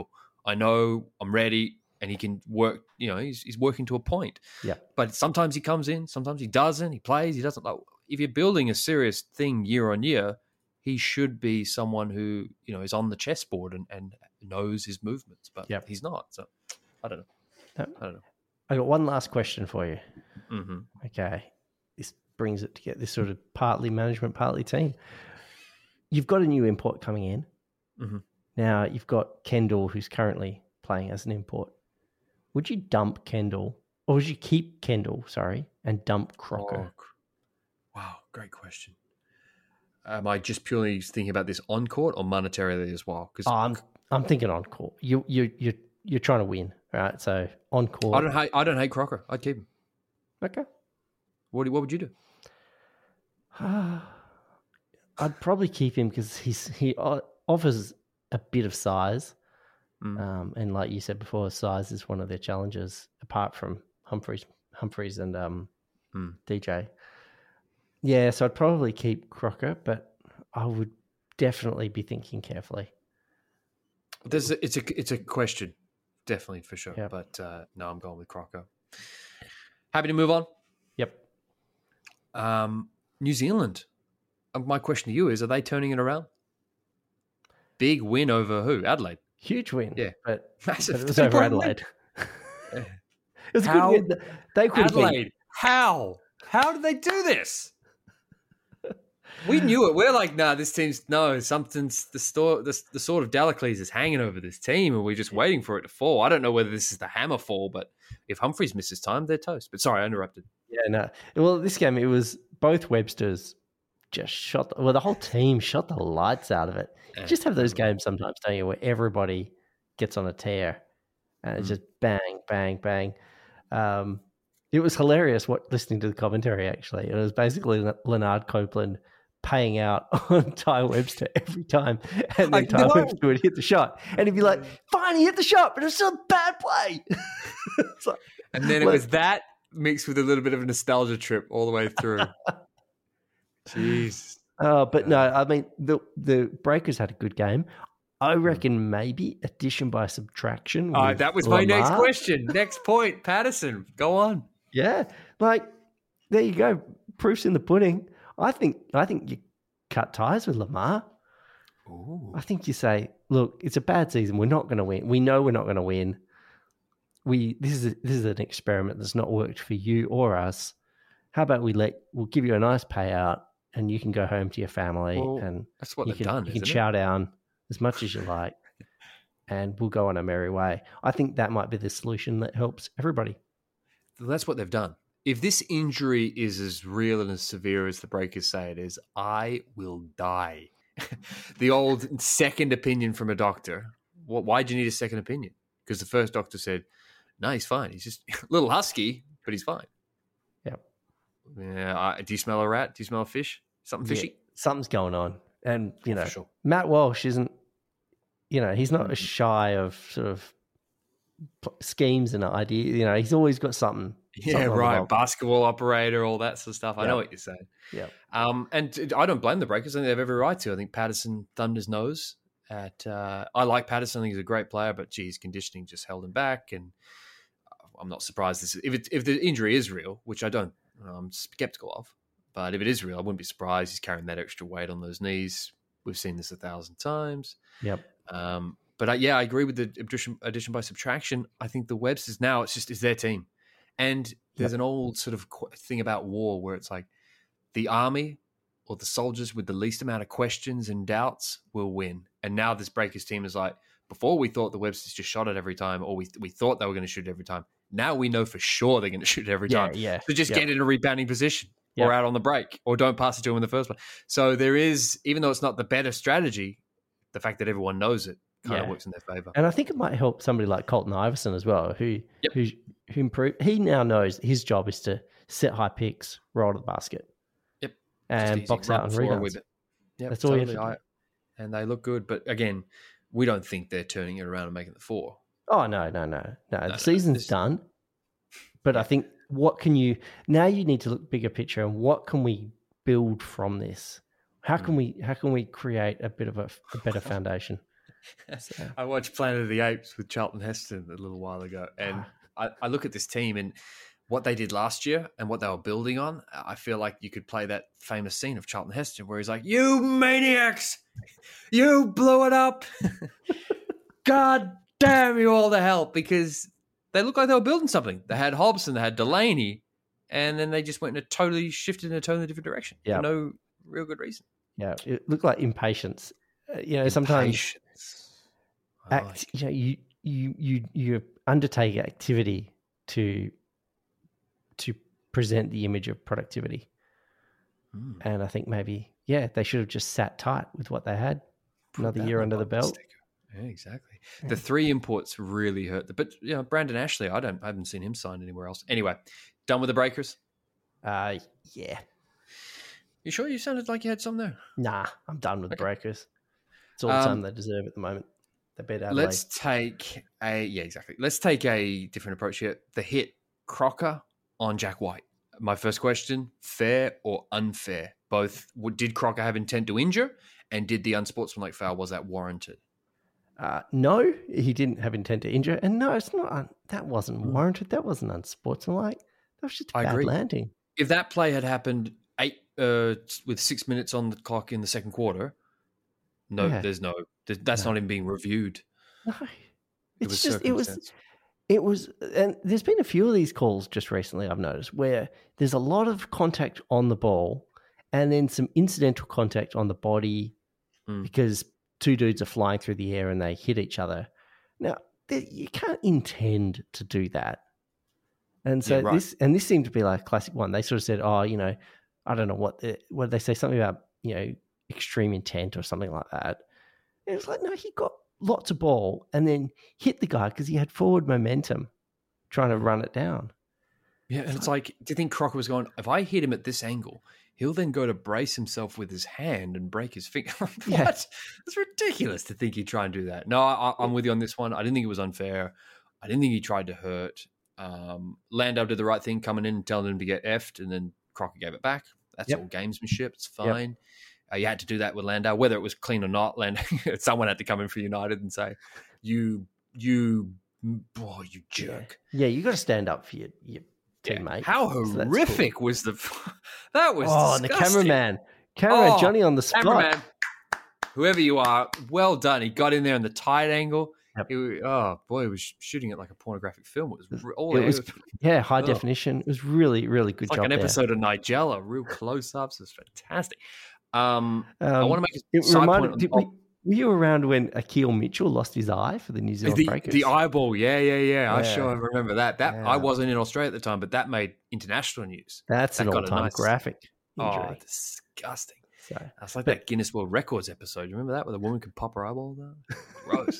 I know I'm ready, and he can work. You know, he's he's working to a point. Yeah. But sometimes he comes in, sometimes he doesn't. He plays, he doesn't. Like, if you're building a serious thing year on year, he should be someone who, you know, is on the chessboard and, and knows his movements. But Yep. he's not. So I don't know. Yep. I don't know. I got one last question for you. Mm-hmm. Okay. This brings it together, this sort of partly management, partly team. You've got a new import coming in. Mm-hmm. Now you've got Kendall, who's currently playing as an import. Would you dump Kendall, or would you keep Kendall, sorry, and dump Crocker? Oh, wow, great question. Am I just purely thinking about this on court or monetarily as well? Because oh, I'm I'm thinking on court. You you you you're trying to win, right? So on court. I don't hate I don't hate Crocker. I'd keep him. Okay. What do, what would you do? I'd probably keep him because he's he offers a bit of size, mm. um, and like you said before, size is one of their challenges. Apart from Humphreys, Humphreys and um, mm. D J. Yeah, so I'd probably keep Crocker, but I would definitely be thinking carefully. There's a, it's a it's a question, definitely for sure. Yep. But uh, no, I'm going with Crocker. Happy to move on. Yep. Um, New Zealand. My question to you is: are they turning it around? Big win over who? Adelaide. Huge win. Yeah, but, massive. But it was over Adelaide. Yeah. It was How? a good win. They could Adelaide. Be. How? How did they do this? We knew it. We're like, nah, this team's no something's the store. The, the sword of Damocles is hanging over this team, and we're just waiting for it to fall. I don't know whether this is the hammer fall, but if Humphreys misses time, they're toast. But sorry, I interrupted. Yeah, no. Well, this game it was both Websters just shot. Well, the whole team shot the lights out of it. You just have those games sometimes, don't you, where everybody gets on a tear, and it's mm. just bang, bang, bang. Um, it was hilarious. What listening to the commentary actually, it was basically Leonard Copeland paying out on Ty Webster every time, and then Ty Webster would hit the shot, and he'd be like, "Fine, he hit the shot, but it's still a bad play." like, and then it was that mixed with a little bit of a nostalgia trip all the way through. Jeez. Uh, but no, I mean the the Breakers had a good game. I reckon maybe addition by subtraction. Oh, that was Lamar. my next question. Next point, Patterson. Go on. Yeah, like there you go. Proof's in the pudding. I think I think you cut ties with Lamar. Ooh. I think you say, look, it's a bad season. We're not going to win. We know we're not going to win. We this is a, this is an experiment that's not worked for you or us. How about we let we'll give you a nice payout, and you can go home to your family, well, and that's what you they've can, done. You can isn't chow it? down as much as you like, and we'll go on our merry way. I think that might be the solution that helps everybody. That's what they've done. If this injury is as real and as severe as the Breakers say it is, I will die. The old second opinion from a doctor. Why do you need a second opinion? Because the first doctor said, no, he's fine. He's just a little husky, but he's fine. Yeah. Yeah. I, do you smell a rat? Do you smell a fish? Something fishy? Yeah, something's going on. And, you oh, know, sure. Matt Walsh isn't, you know, he's not shy of sort of schemes and ideas. You know, he's always got something. Yeah, right. Basketball operator, all that sort of stuff. I yep. know what you're saying. Yeah. Um, and I don't blame the Breakers. I think they have every right to. I think Patterson thumbed his nose at. Uh, I like Patterson. I think he's a great player, but geez, conditioning just held him back. And I'm not surprised. This if it, if the injury is real, which I don't, I'm skeptical of. But if it is real, I wouldn't be surprised. He's carrying that extra weight on those knees. We've seen this a thousand times. Yep. Um, but I, yeah, I agree with the addition, addition by subtraction. I think the Websters now it's just it's their team. And there's yep. an old sort of thing about war where it's like the army or the soldiers with the least amount of questions and doubts will win. And now this Breakers team is like, before we thought the Websters just shot it every time, or we we thought they were going to shoot it every time. Now we know for sure they're going to shoot it every yeah, time. Yeah, So just yep. get in a rebounding position yep. or out on the break or don't pass it to them in the first place. So there is, even though it's not the better strategy, the fact that everyone knows it kind yeah. of works in their favor. And I think it might help somebody like Colton Iverson as well, who yep. who who improved. He now knows his job is to set high picks, roll to the basket, yep, and box out and rebounds. With it. Yep, that's totally. all you have to do. I, and they look good, but again, we don't think they're turning it around and making the four. Oh no, no, no, no! no the season's no, this... done, but I think what can you now? You need to look bigger picture, and what can we build from this? How can mm. we how can we create a bit of a, a better foundation? So, I watched Planet of the Apes with Charlton Heston a little while ago, and I, I look at this team and what they did last year and what they were building on. I feel like you could play that famous scene of Charlton Heston where he's like, "You maniacs, you blew it up. God damn you all to hell," because they looked like they were building something. They had Hobson, they had Delaney, and then they just went in a totally shifted in a totally different direction yeah. for no real good reason. Yeah, it looked like impatience. Uh, you know, sometimes act, like. you know, you you you you undertake activity to to present the image of productivity, mm. and I think maybe yeah, they should have just sat tight with what they had. Put Another year under the belt. Sticker. Yeah, exactly. Yeah. The three imports really hurt. The, but you know, Brandon Ashley, I don't, I haven't seen him signed anywhere else. Anyway, done with the Breakers. Uh, yeah. You sure? You sounded like you had some there. Nah, I'm done with okay. the Breakers. It's all the um, time they deserve at the moment. They beat Adelaide. Let's take a yeah, exactly. Let's take a different approach here. The hit Crocker on Jack White. My first question: fair or unfair? Both. Did Crocker have intent to injure, and did the unsportsmanlike foul, was that warranted? Uh, no, he didn't have intent to injure, and no, it's not. That wasn't warranted. That wasn't unsportsmanlike. That was just a I bad agree. landing. If that play had happened eight uh, with six minutes on the clock in the second quarter, no, yeah. there's no. There's, that's no. not even being reviewed. No, it it's was just it was. It was, and there's been a few of these calls just recently I've noticed where there's a lot of contact on the ball, and then some incidental contact on the body mm. because two dudes are flying through the air and they hit each other. Now, you can't intend to do that. And so yeah, right. this, and this seemed to be like a classic one. They sort of said, oh, you know, I don't know what, the, what did they say? Something about, you know, extreme intent or something like that. And it was like, no, he got lots of ball and then hit the guy because he had forward momentum trying to run it down. Yeah, and it's like, do you think Crocker was going, if I hit him at this angle, he'll then go to brace himself with his hand and break his finger? What? Yeah. It's ridiculous to think he'd try and do that. No, I, I'm with you on this one. I didn't think it was unfair. I didn't think he tried to hurt. Um, Landau did the right thing coming in and telling him to get effed, and then Crocker gave it back. That's yep. all gamesmanship. It's fine. Yep. Uh, you had to do that with Landau, whether it was clean or not. Landau, someone had to come in for United and say, "You, you, boy, you jerk." Yeah, yeah you got to stand up for your, your yeah. teammate. How horrific so cool. was the? That was oh, disgusting. the cameraman, cameraman oh, Johnny on the spot. Cameraman, whoever you are, well done. He got in there in the tight angle. Yep. It, oh boy, he was shooting it like a pornographic film. It was all it was, yeah, high oh. definition. It was really, really good. It's like job an there. episode of Nigella, real close-ups. It's fantastic. Um, um, I want to make a it side reminded, point. Did, were, were you around when Akil Mitchell lost his eye for the New Zealand the, Breakers? The eyeball, yeah, yeah, yeah. yeah. I sure remember that. That yeah. I wasn't in Australia at the time, but that made international news. That's that an all-time nice, graphic injury. Oh, disgusting. So, That's like but, that Guinness World Records episode. You remember that where the woman could pop her eyeball down? Gross.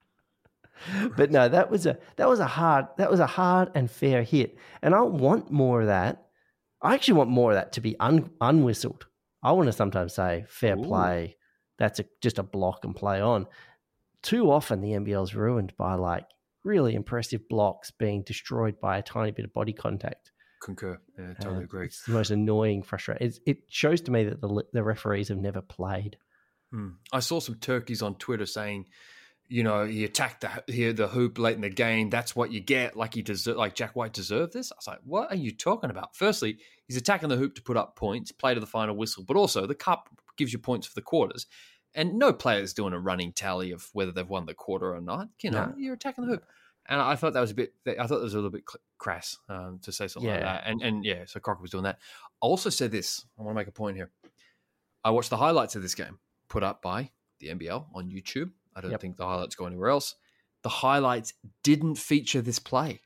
But no, that was a that was a hard that was a hard and fair hit, and I want more of that. I actually want more of that to be un, unwhistled. I want to sometimes say fair Ooh. play. That's a, just a block and play on. Too often the N B L's ruined by like really impressive blocks being destroyed by a tiny bit of body contact. Concur. Yeah, totally uh, agree. It's the most annoying, frustrating. It's, it shows to me that the the referees have never played. Hmm. I saw some turkeys on Twitter saying, you know, he attacked the here the hoop late in the game. That's what you get. Like he deserve, like Jack White deserved this. I was like, what are you talking about? Firstly, he's attacking the hoop to put up points, play to the final whistle, but also the cup gives you points for the quarters, and no player is doing a running tally of whether they've won the quarter or not. You know, no. You're attacking the hoop, and I thought that was a bit. I thought that was a little bit crass um, to say something yeah. like that. And and yeah, so Crocker was doing that. I also said this. I want to make a point here. I watched the highlights of this game put up by the N B L on YouTube. I don't yep. think the highlights go anywhere else. The highlights didn't feature this play.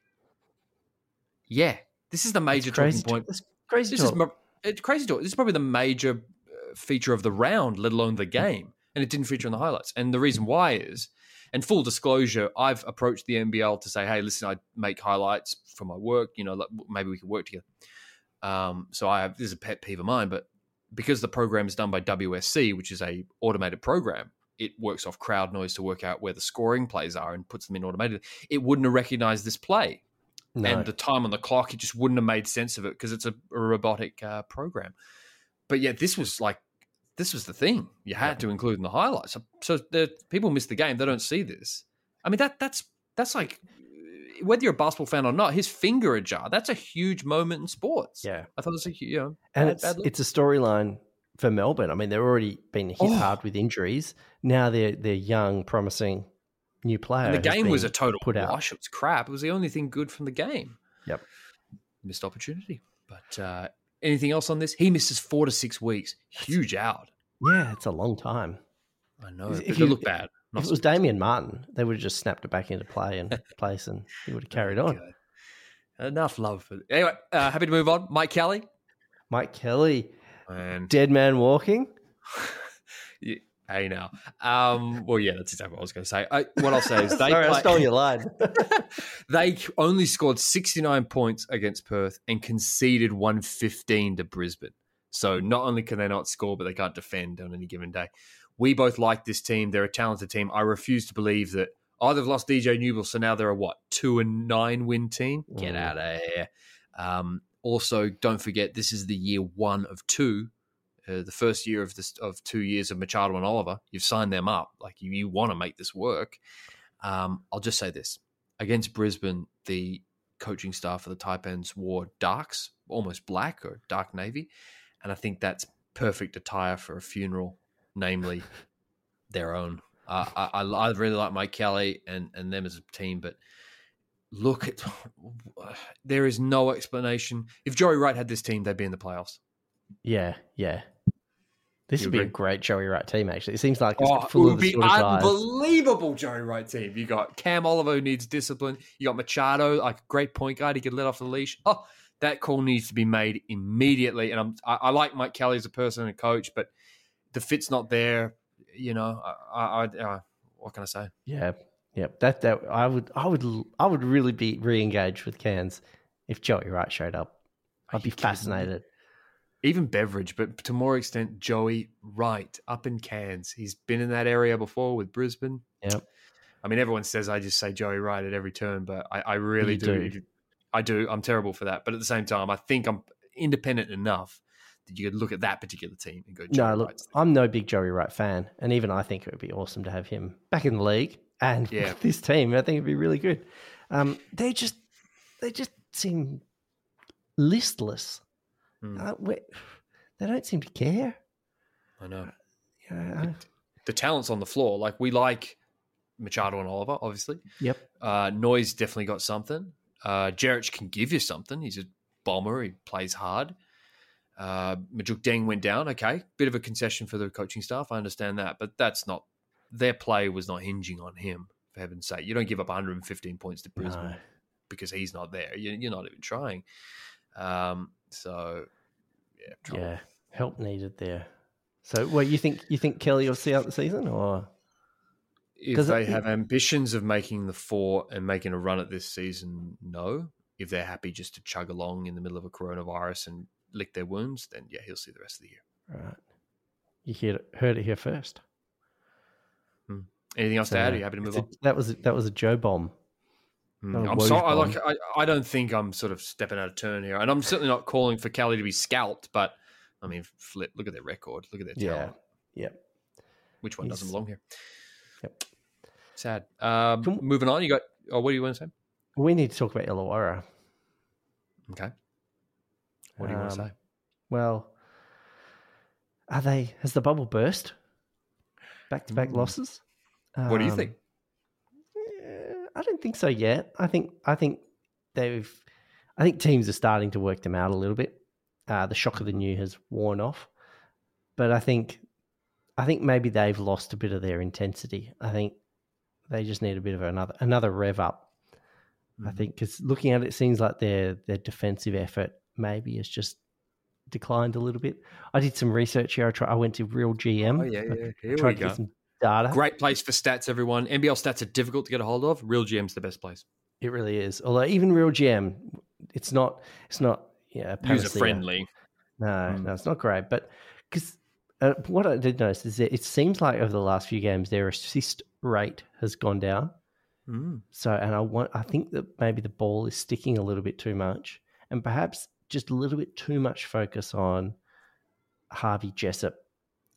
Yeah, this is the major talking point. It's crazy this talk. Is it's crazy talk. This is probably the major feature of the round, let alone the game, and it didn't feature in the highlights. And the reason why is, and full disclosure, I've approached the N B L to say, hey, listen, I make highlights for my work. You know, maybe we could work together. Um, so I have this is a pet peeve of mine, but because the program is done by W S C, which is a automated program, it works off crowd noise to work out where the scoring plays are and puts them in automated. It wouldn't have recognized this play. No. And the time on the clock, it just wouldn't have made sense of it because it's a, a robotic uh, program. But yeah, this was like this was the thing you had yeah. to include in the highlights. So, so the people miss the game; they don't see this. I mean, that that's that's like whether you're a basketball fan or not, his finger ajar. That's a huge moment in sports. Yeah, I thought it was a you know, and bad, it's bad it's a storyline for Melbourne. I mean, they've already been hit oh. hard with injuries. Now they're they're young, promising new player. And the game was a total put out. wash. It was crap. It was the only thing good from the game. Yep, missed opportunity. But uh, anything else on this? He misses four to six weeks. Huge out. Yeah, it's a long time. I know. If you look bad. If it was Damian Martin, they would have just snapped it back into play and place, and he would have carried on. God. Enough love for it. Anyway, uh, happy to move on. Mike Kelly. Mike Kelly. And dead man walking. yeah, hey now. Um, well, yeah, that's exactly what I was going to say. I, what I'll say is they Sorry, play, I stole your line. They only scored sixty-nine points against Perth and conceded one fifteen to Brisbane. So not only can they not score, but they can't defend on any given day. We both like this team. They're a talented team. I refuse to believe that, oh, they've lost D J Newell, so now they're a, what, two and nine win team? Get mm. out of here. Um, also, don't forget, this is the year one of two, uh, the first year of this of two years of Machado and Oliver. You've signed them up. Like, you, you want to make this work. Um, I'll just say this. Against Brisbane, the coaching staff for the Taipans wore darks, almost black or dark navy, and I think that's perfect attire for a funeral. Namely, their own. Uh, I, I I really like Mike Kelly and, and them as a team, but look at there is no explanation. If Joey Wright had this team, they'd be in the playoffs. Yeah, yeah. This you would agree? be a great Joey Wright team. Actually, it seems like it's oh, full it would of the be sort of guys. Unbelievable Joey Wright team. You got Cam Oliver who needs discipline. You got Machado, like a great point guard. He could let off the leash. Oh, that call needs to be made immediately. And I'm I, I like Mike Kelly as a person and coach, but the fit's not there. You know, I, I, uh, what can I say? Yeah, yeah. That that I would, I would, I would really be re-engaged with Cairns if Joey Wright showed up. I'd be fascinated. Even Beveridge, but to more extent, Joey Wright up in Cairns. He's been in that area before with Brisbane. Yep. I mean, everyone says I just say Joey Wright at every turn, but I, I really do. do. I do. I'm terrible for that. But at the same time, I think I'm independent enough that you could look at that particular team and go, Joey no, look, Wright's I'm no big Joey Wright fan. And even I think it would be awesome to have him back in the league. And yeah. with this team, I think it'd be really good. Um, they just they just seem listless. Mm. Uh, they don't seem to care. I know. Uh, you know the, the talent's on the floor. Like, we like Machado and Oliver, obviously. Yep. Uh, Noy's definitely got something. Uh, Jeric can give you something. He's a bomber. He plays hard. Uh, Majuk Deng went down. Okay, bit of a concession for the coaching staff. I understand that, but that's not their play was not hinging on him. For heaven's sake, you don't give up one hundred fifteen points to Brisbane no. because he's not there. You, you're not even trying. Um, so yeah, trouble. yeah, help needed there. So, well, you think you think Kelly will see out the season, or if they it, have ambitions of making the four and making a run at this season? No. If they're happy just to chug along in the middle of a coronavirus and lick their wounds, then yeah, he'll see the rest of the year. Right. You heard it, heard it here first. Hmm. Anything else so, to add? Are you happy to move a, on? That was that was a Joe bomb. Hmm. I'm sorry. I like. I, I don't think I'm sort of stepping out of turn here, and I'm certainly not calling for Kelly to be scalped. But I mean, flip. Look at their record. Look at their talent. Yeah. Yep. Which one He's, doesn't belong here? Yep. Sad. Um, Can, moving on. You got. Oh, what do you want to say? We need to talk about Illawarra. Okay. What do you um, want to say? Well, are they? Has the bubble burst? Back-to-back mm. losses. What do you think? Um, I don't think so yet. I think I think they've. I think teams are starting to work them out a little bit. Uh, the shock of the new has worn off, but I think, I think maybe they've lost a bit of their intensity. I think they just need a bit of another another rev up. Mm. I think because looking at it, it seems like their their defensive effort maybe has just declined a little bit. I did some research here. I, try, I went to Real G M. Oh, yeah, yeah. Here I tried we to go. get some data. Great place for stats, everyone. N B L stats are difficult to get a hold of. Real G M's the best place. It really is. Although even Real G M, it's not, it's not, yeah, user friendly. No, mm. no, it's not great. But because uh, what I did notice is that it seems like over the last few games, their assist rate has gone down. Mm. So, and I want, I think that maybe the ball is sticking a little bit too much, and perhaps just a little bit too much focus on Harvey Jessup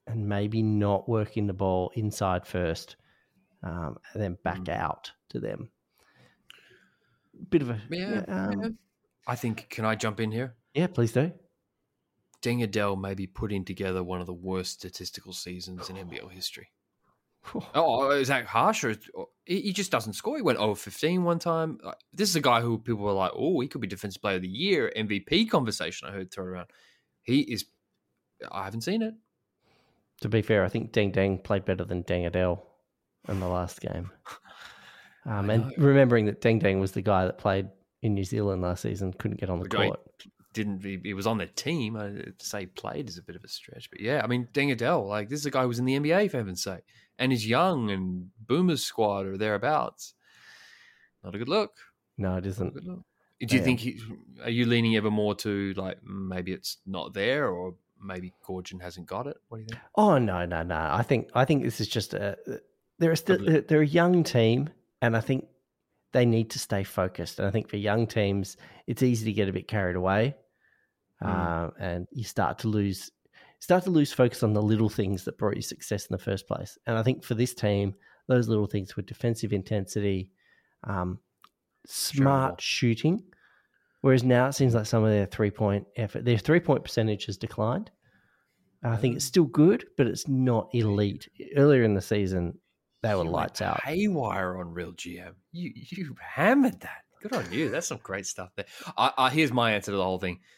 and maybe not working the ball inside first, um, and then back mm. out to them. Bit of a yeah. yeah, um, yeah. I think. Can I jump in here? Yeah, please do. Deng Adel may be putting together one of the worst statistical seasons in N B L history. Oh, is that harsh? Or, or he just doesn't score. He went oh for fifteen one time. This is a guy who people were like, oh, he could be Defensive Player of the Year, M V P conversation I heard thrown around. He is, I haven't seen it. To be fair, I think Deng Deng played better than Deng Adel in the last game. Um, and remembering that Deng Deng was the guy that played in New Zealand last season, couldn't get on the the court. Didn't he, he was on their team. I, to say played is a bit of a stretch. But yeah, I mean, Deng Adel, like this is a guy who was in the N B A, for heaven's sake. And he's young and Boomers squad or thereabouts. Not a good look. No, it isn't. Do you think, he, are you leaning ever more to like maybe it's not there or maybe Goorjian hasn't got it? What do you think? Oh, no, no, no. I think I think this is just a, they're a, still, they're a young team and I think they need to stay focused. And I think for young teams, it's easy to get a bit carried away mm. uh, and you start to lose start to lose focus on the little things that brought you success in the first place. And I think for this team, those little things were defensive intensity, um, smart sure. shooting, whereas now it seems like some of their three-point effort, their three-point percentage has declined. I think it's still good, but it's not elite. Earlier in the season, they were you lights out. Haywire on Real G M. You you hammered that. Good on you. That's some great stuff there. I, I, here's my answer to the whole thing.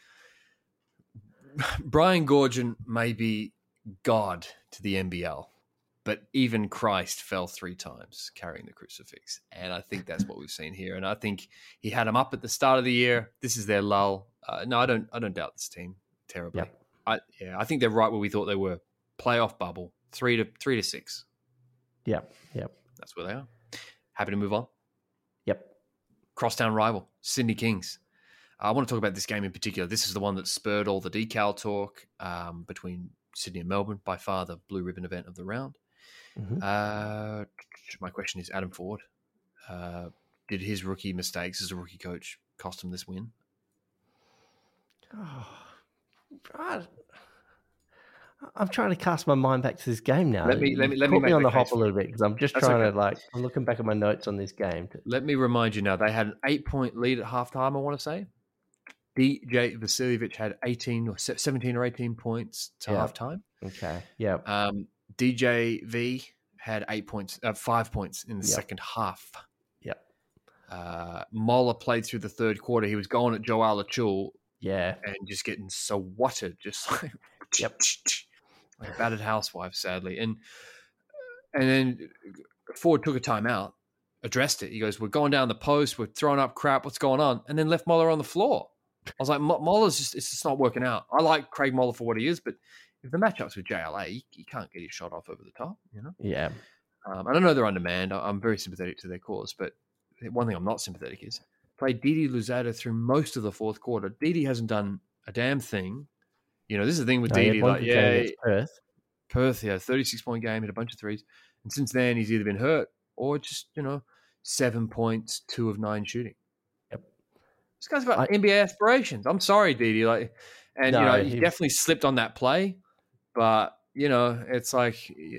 Brian Goorjian may be God to the N B L, but even Christ fell three times carrying the crucifix. And I think that's what we've seen here. And I think he had them up at the start of the year. This is their lull. Uh, no, I don't I don't doubt this team terribly. Yep. I, yeah, I think they're right where we thought they were. Playoff bubble, three to three to six. Yep, yep. That's where they are. Happy to move on. Yep. Crosstown rival, Sydney Kings. I want to talk about this game in particular. This is the one that spurred all the decal talk um, between Sydney and Melbourne, by far the blue ribbon event of the round. Mm-hmm. Uh, my question is, Adam Ford, uh, did his rookie mistakes as a rookie coach cost him this win? Oh, I, I'm trying to cast my mind back to this game now. Let me let me let Put me, me on the hop a little bit because I'm just That's trying okay. to like I'm looking back at my notes on this game. To... Let me remind you now. They had an eight-point lead at halftime. I want to say D J Vasiljevic had eighteen or seventeen or eighteen points to yep. halftime. Okay. Yeah. Um, D J V had eight points, uh, five points in the yep. second half. Yep. Uh, Moller played through the third quarter. He was going at Joel Achul. Yeah. And just getting so swatted, just like yep. like a battered housewife, sadly. And and then Ford took a timeout, addressed it. He goes, "We're going down the post. We're throwing up crap. What's going on?" And then left Moller on the floor. I was like, Moller's just it's just not working out. I like Craig Moller for what he is, but if the matchup's with J L A, you, you can't get his shot off over the top, you know? Yeah. Um, I don't know they're undermanned. I'm very sympathetic to their cause, but one thing I'm not sympathetic is played Didi Louzada through most of the fourth quarter. Didi hasn't done a damn thing. You know, this is the thing with no, Didi. Like, yeah, Perth. Perth, yeah, thirty-six point game, hit a bunch of threes. And since then, he's either been hurt or just, you know, seven points, two of nine shooting. Yep. This guy's got I, N B A aspirations. I'm sorry, Didi. Like, and, no, you know, he, he definitely slipped on that play. But, you know, it's like...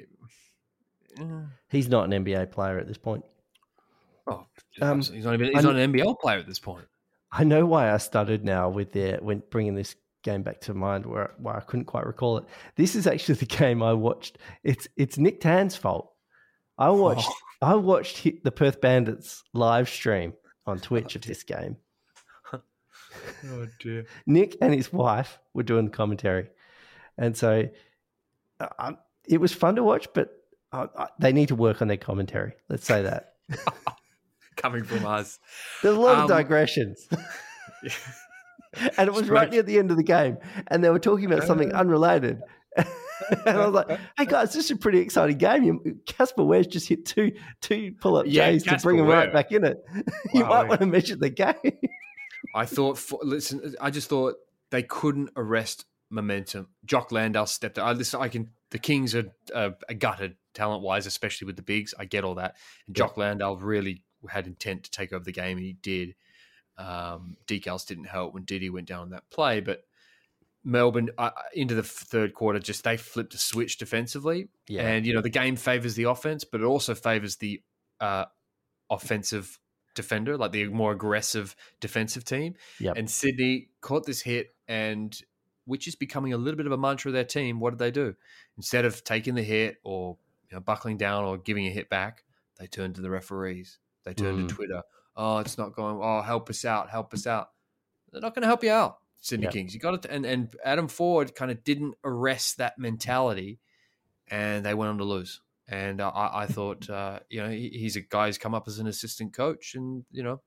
Uh, he's not an N B A player at this point. Oh, um, he's not even he's not an N B L player at this point. I know why I stuttered now with their when bringing this game back to mind where why I couldn't quite recall it. This is actually the game I watched. It's it's Nick Tan's fault. I watched oh. I watched the Perth Bandits live stream on Twitch of this game. Oh dear! Nick and his wife were doing the commentary, and so uh, it was fun to watch. But uh, they need to work on their commentary. Let's say that. Coming from us. There's a lot um, of digressions. Yeah. And it was right near the end of the game. And they were talking about something unrelated. And I was like, hey, guys, this is a pretty exciting game. Casper Ware's just hit two two pull-up yeah, J's Casper to bring him Ware. right back in it. You wow. might want to measure the game. I thought, for, listen, I just thought they couldn't arrest momentum. Jock Landale stepped out. I, listen, I can, the Kings are, uh, are gutted talent-wise, especially with the bigs. I get all that. And Jock yeah. Landale really had intent to take over the game, and he did. Um, decals didn't help when Didi went down on that play, but Melbourne uh, into the third quarter, just they flipped a switch defensively. Yeah. And, you know, the game favors the offense, but it also favors the uh, offensive defender, like the more aggressive defensive team. Yep. And Sydney caught this hit, and which is becoming a little bit of a mantra of their team. What did they do? Instead of taking the hit or, you know, buckling down or giving a hit back, they turned to the referees. They turned Mm. to Twitter. Oh, it's not going. Oh, help us out. Help us out. They're not going to help you out, Sydney Yep. Kings. You got it. And, and Adam Ford kind of didn't arrest that mentality, and they went on to lose. And uh, I, I thought, uh, you know, he, he's a guy who's come up as an assistant coach, and, you know,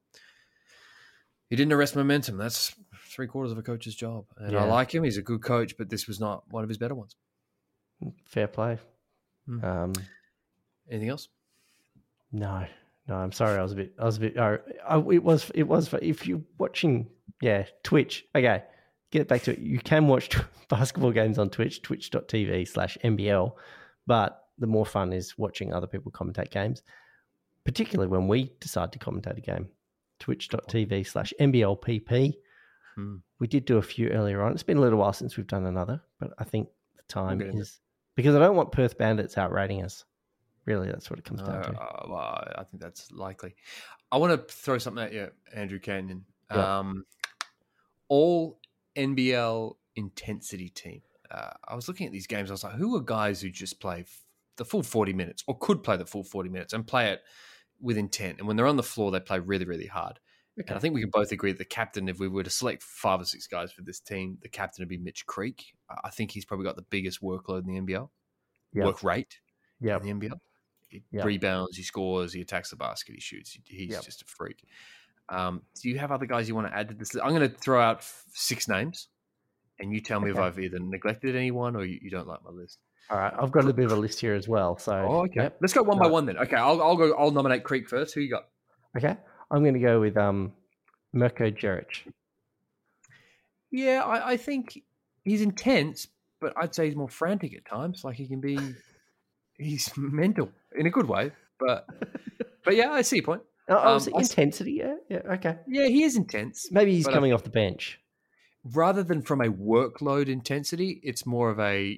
he didn't arrest momentum. That's three quarters of a coach's job. And I Yeah. like him. He's a good coach, but this was not one of his better ones. Fair play. Mm. Um, Anything else? no, no. I'm sorry. I was a bit. I was a bit. Uh, I, it was. It was. For, if you're watching, yeah, Twitch. Okay, get back to it. You can watch t- basketball games on Twitch. Twitch.tv slash NBL. But the more fun is watching other people commentate games, particularly when we decide to commentate a game. Twitch.tv slash NBLPP. Hmm. We did do a few earlier on. It's been a little while since we've done another, but I think the time We'll get into is because I don't want Perth Bandits outrating us. Really, that's what it comes down to. Uh, well, I think that's likely. I want to throw something at you, Andrew Canyon. Yeah. Um, all N B L intensity team. Uh, I was looking at these games. I was like, who are guys who just play f- the full forty minutes or could play the full forty minutes and play it with intent? And when they're on the floor, they play really, really hard. Okay. And I think we can both agree that the captain, if we were to select five or six guys for this team, the captain would be Mitch Creek. I think he's probably got the biggest workload in the N B L. Yep. Work rate Yep. in the N B L. He Yep. rebounds, he scores, he attacks the basket, he shoots. He- he's Yep. just a freak. Um, do you have other guys you want to add to this list? I'm going to throw out f- six names, and you tell me if Okay. I've either neglected anyone or you, you don't like my list. All right, I've got a bit of a list here as well. So, Oh, okay. yep. Let's go one by Right. one then. Okay, I'll, I'll go. I'll nominate Creek first. Who you got? Okay, I'm going to go with um, Mirko Jeric. Yeah, I, I think he's intense, but I'd say he's more frantic at times. Like he can be, he's mental in a good way. But, but yeah, I see your point. Oh, oh, Um, is it I s- intensity? Yeah, yeah. Okay, Yeah, he is intense. maybe he's But I coming think- off the bench. Rather than from a workload intensity, it's more of a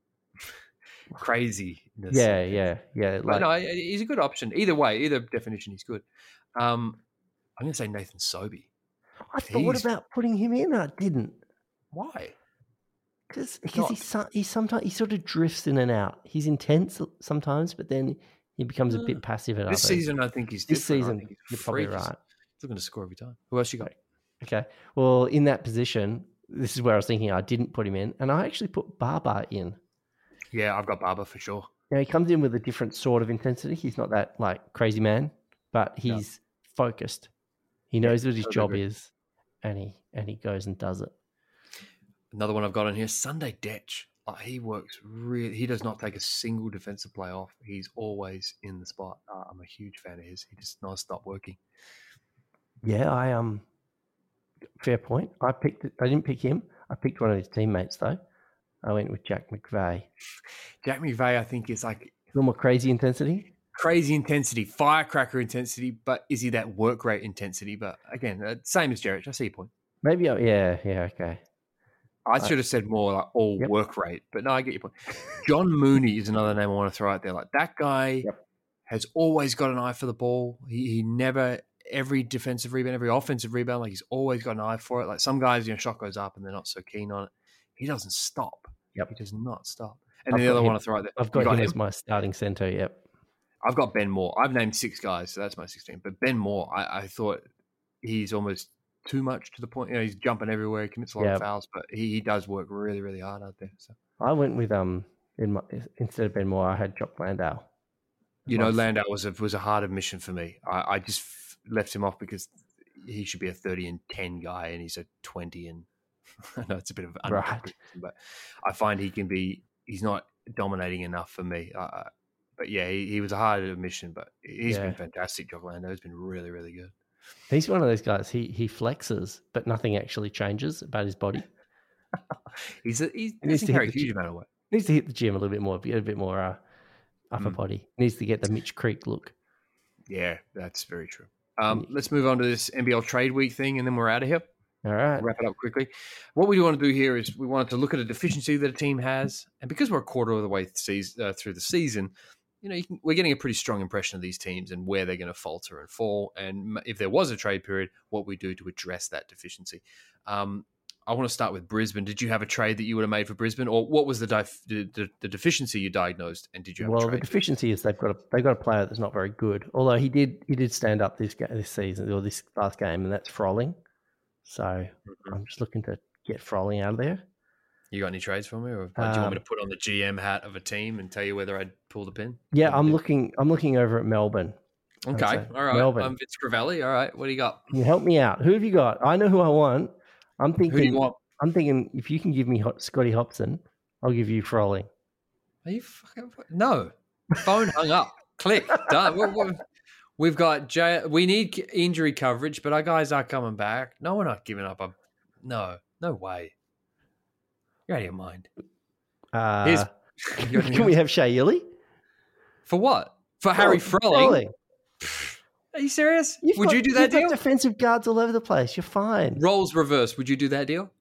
craziness. Yeah, yeah, yeah. But Like, no, he's a good option. Either way, either definition, he's good. Um, I'm going to say Nathan Sobey. I thought he's- about putting him in. I didn't Why? because Not- he's so, he sometimes he sort of drifts in and out. He's intense sometimes, but then he becomes a bit passive at This others. season, I think he's This different. I season, think he's you're probably freak. He's- right. He's looking to score every time. Who else you got? Okay. Well, in that position, this is where I was thinking I didn't put him in, and I actually put Barber in. Yeah, I've got Barber for sure. Now he comes in with a different sort of intensity. He's not that like crazy man, but he's focused. He knows what his totally job agree. is, and he and he goes and does it. Another one I've got on here, Sunday Detch. Uh, he works really. He does not take a single defensive play off. He's always in the spot. Uh, I'm a huge fan of his. He just not stop working. Yeah, I um, fair point. I picked. I didn't pick him. I picked one of his teammates though. I went with Jack McVeigh. Jack McVeigh, I think, is like A little more crazy intensity. crazy intensity, firecracker intensity, but is he that work rate intensity? But again, uh, same as Jeric. I see your point. Maybe. I, yeah. Yeah. Okay. I should have said more like all Yep. work rate, but no, I get your point. John Mooney is another name I want to throw out there. Like that guy Yep. has always got an eye for the ball. He, he never, every defensive rebound, every offensive rebound, like he's always got an eye for it. Like some guys, you know, shot goes up and they're not so keen on it. He doesn't stop. Yep. He does not stop. And I've the got other him. one I throw out there. I've You got, him, him? as my starting center. Yep. I've got Ben Moore. I've named six guys, so that's my sixteen. But Ben Moore, I, I thought he's almost too much to the point. You know, he's jumping everywhere. He commits a lot Yeah. of fouls, but he, he does work really, really hard out there. So I went with um in my, instead of Ben Moore, I had Jock Landau. you know, Nice. Landau was a was a hard admission for me. I, I just f- left him off because he should be a thirty and ten guy, and he's a twenty. And I know it's a bit of an Right. but I find he can be. He's not dominating enough for me. Uh, but yeah, he, he was a hard admission, but he's Yeah. been fantastic. Jock Landau has been really, really good. He's one of those guys. He he flexes, but nothing actually changes about his body. He's a, he needs doesn't to carry a hit the huge gym. amount of weight. Needs to hit the gym a little bit more, get a bit more uh, upper Mm. body. Needs to get the Mitch Creek look. Yeah, that's very true. Um, let's move on to this N B L trade week thing, and then we're out of here. All right. Wrap it up quickly. What we want to do here is we wanted to look at a deficiency that a team has, and because we're a quarter of the way season, uh, through the season, you know, you can, we're getting a pretty strong impression of these teams and where they're going to falter and fall. And if there was a trade period, what we do to address that deficiency. Um, I want to start with Brisbane. Did you have a trade that you would have made for Brisbane, or what was the dif- the, the, the deficiency you diagnosed? And did you have well, a trade? the deficiency is they've got a they've got a player that's not very good. Although he did he did stand up this this season or this last game, and that's Froling. So mm-hmm. I'm just looking to get Froling out of there. You got any trades for me, or um, do you want me to put on the G M hat of a team and tell you whether I'd pull the pin? Yeah, I'm looking. I'm looking over at Melbourne. Okay, all right. Melbourne. I'm Vince Crivelli. All right, what do you got? Can you help me out? Who have you got? I know who I want. I'm thinking. Who do you want? I'm thinking if you can give me Scotty Hopson, I'll give you Froling. Are you fucking no? Phone hung up. Click done. We're, we're, we've got J. We need injury coverage, but our guys are coming back. No, we're not giving up. A, no, no way. You're out of your mind. Uh, Here's, can we have Shea Ili? For what? For oh, Harry Froling? Are you serious? You've would got, you do that you've deal? Got defensive guards all over the place. You're fine. Roles reversed. Would you do that deal?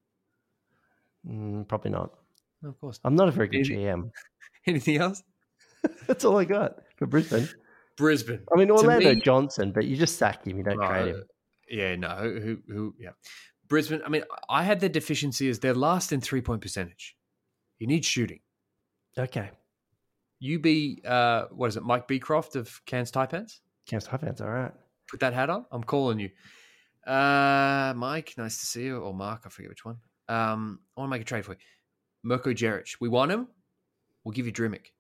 Mm, probably not. No, of course. I'm not a very good anything, G M. Anything else? That's all I got for Brisbane. Brisbane. I mean, Orlando me, Johnson, but you just sack him. You don't uh, trade him. Yeah, no. Who, who, yeah. Brisbane, I mean, I had their deficiency as they're last in three-point percentage. You need shooting. Okay. You be, uh, what is it, Mike Beecroft of Cairns Taipans? Cairns Taipans, all right. Put that hat on. I'm calling you. Uh, Mike, nice to see you. Or Mark, I forget which one. Um, I want to make a trade for you. Mirko Jeric. We want him. We'll give you Drimmick.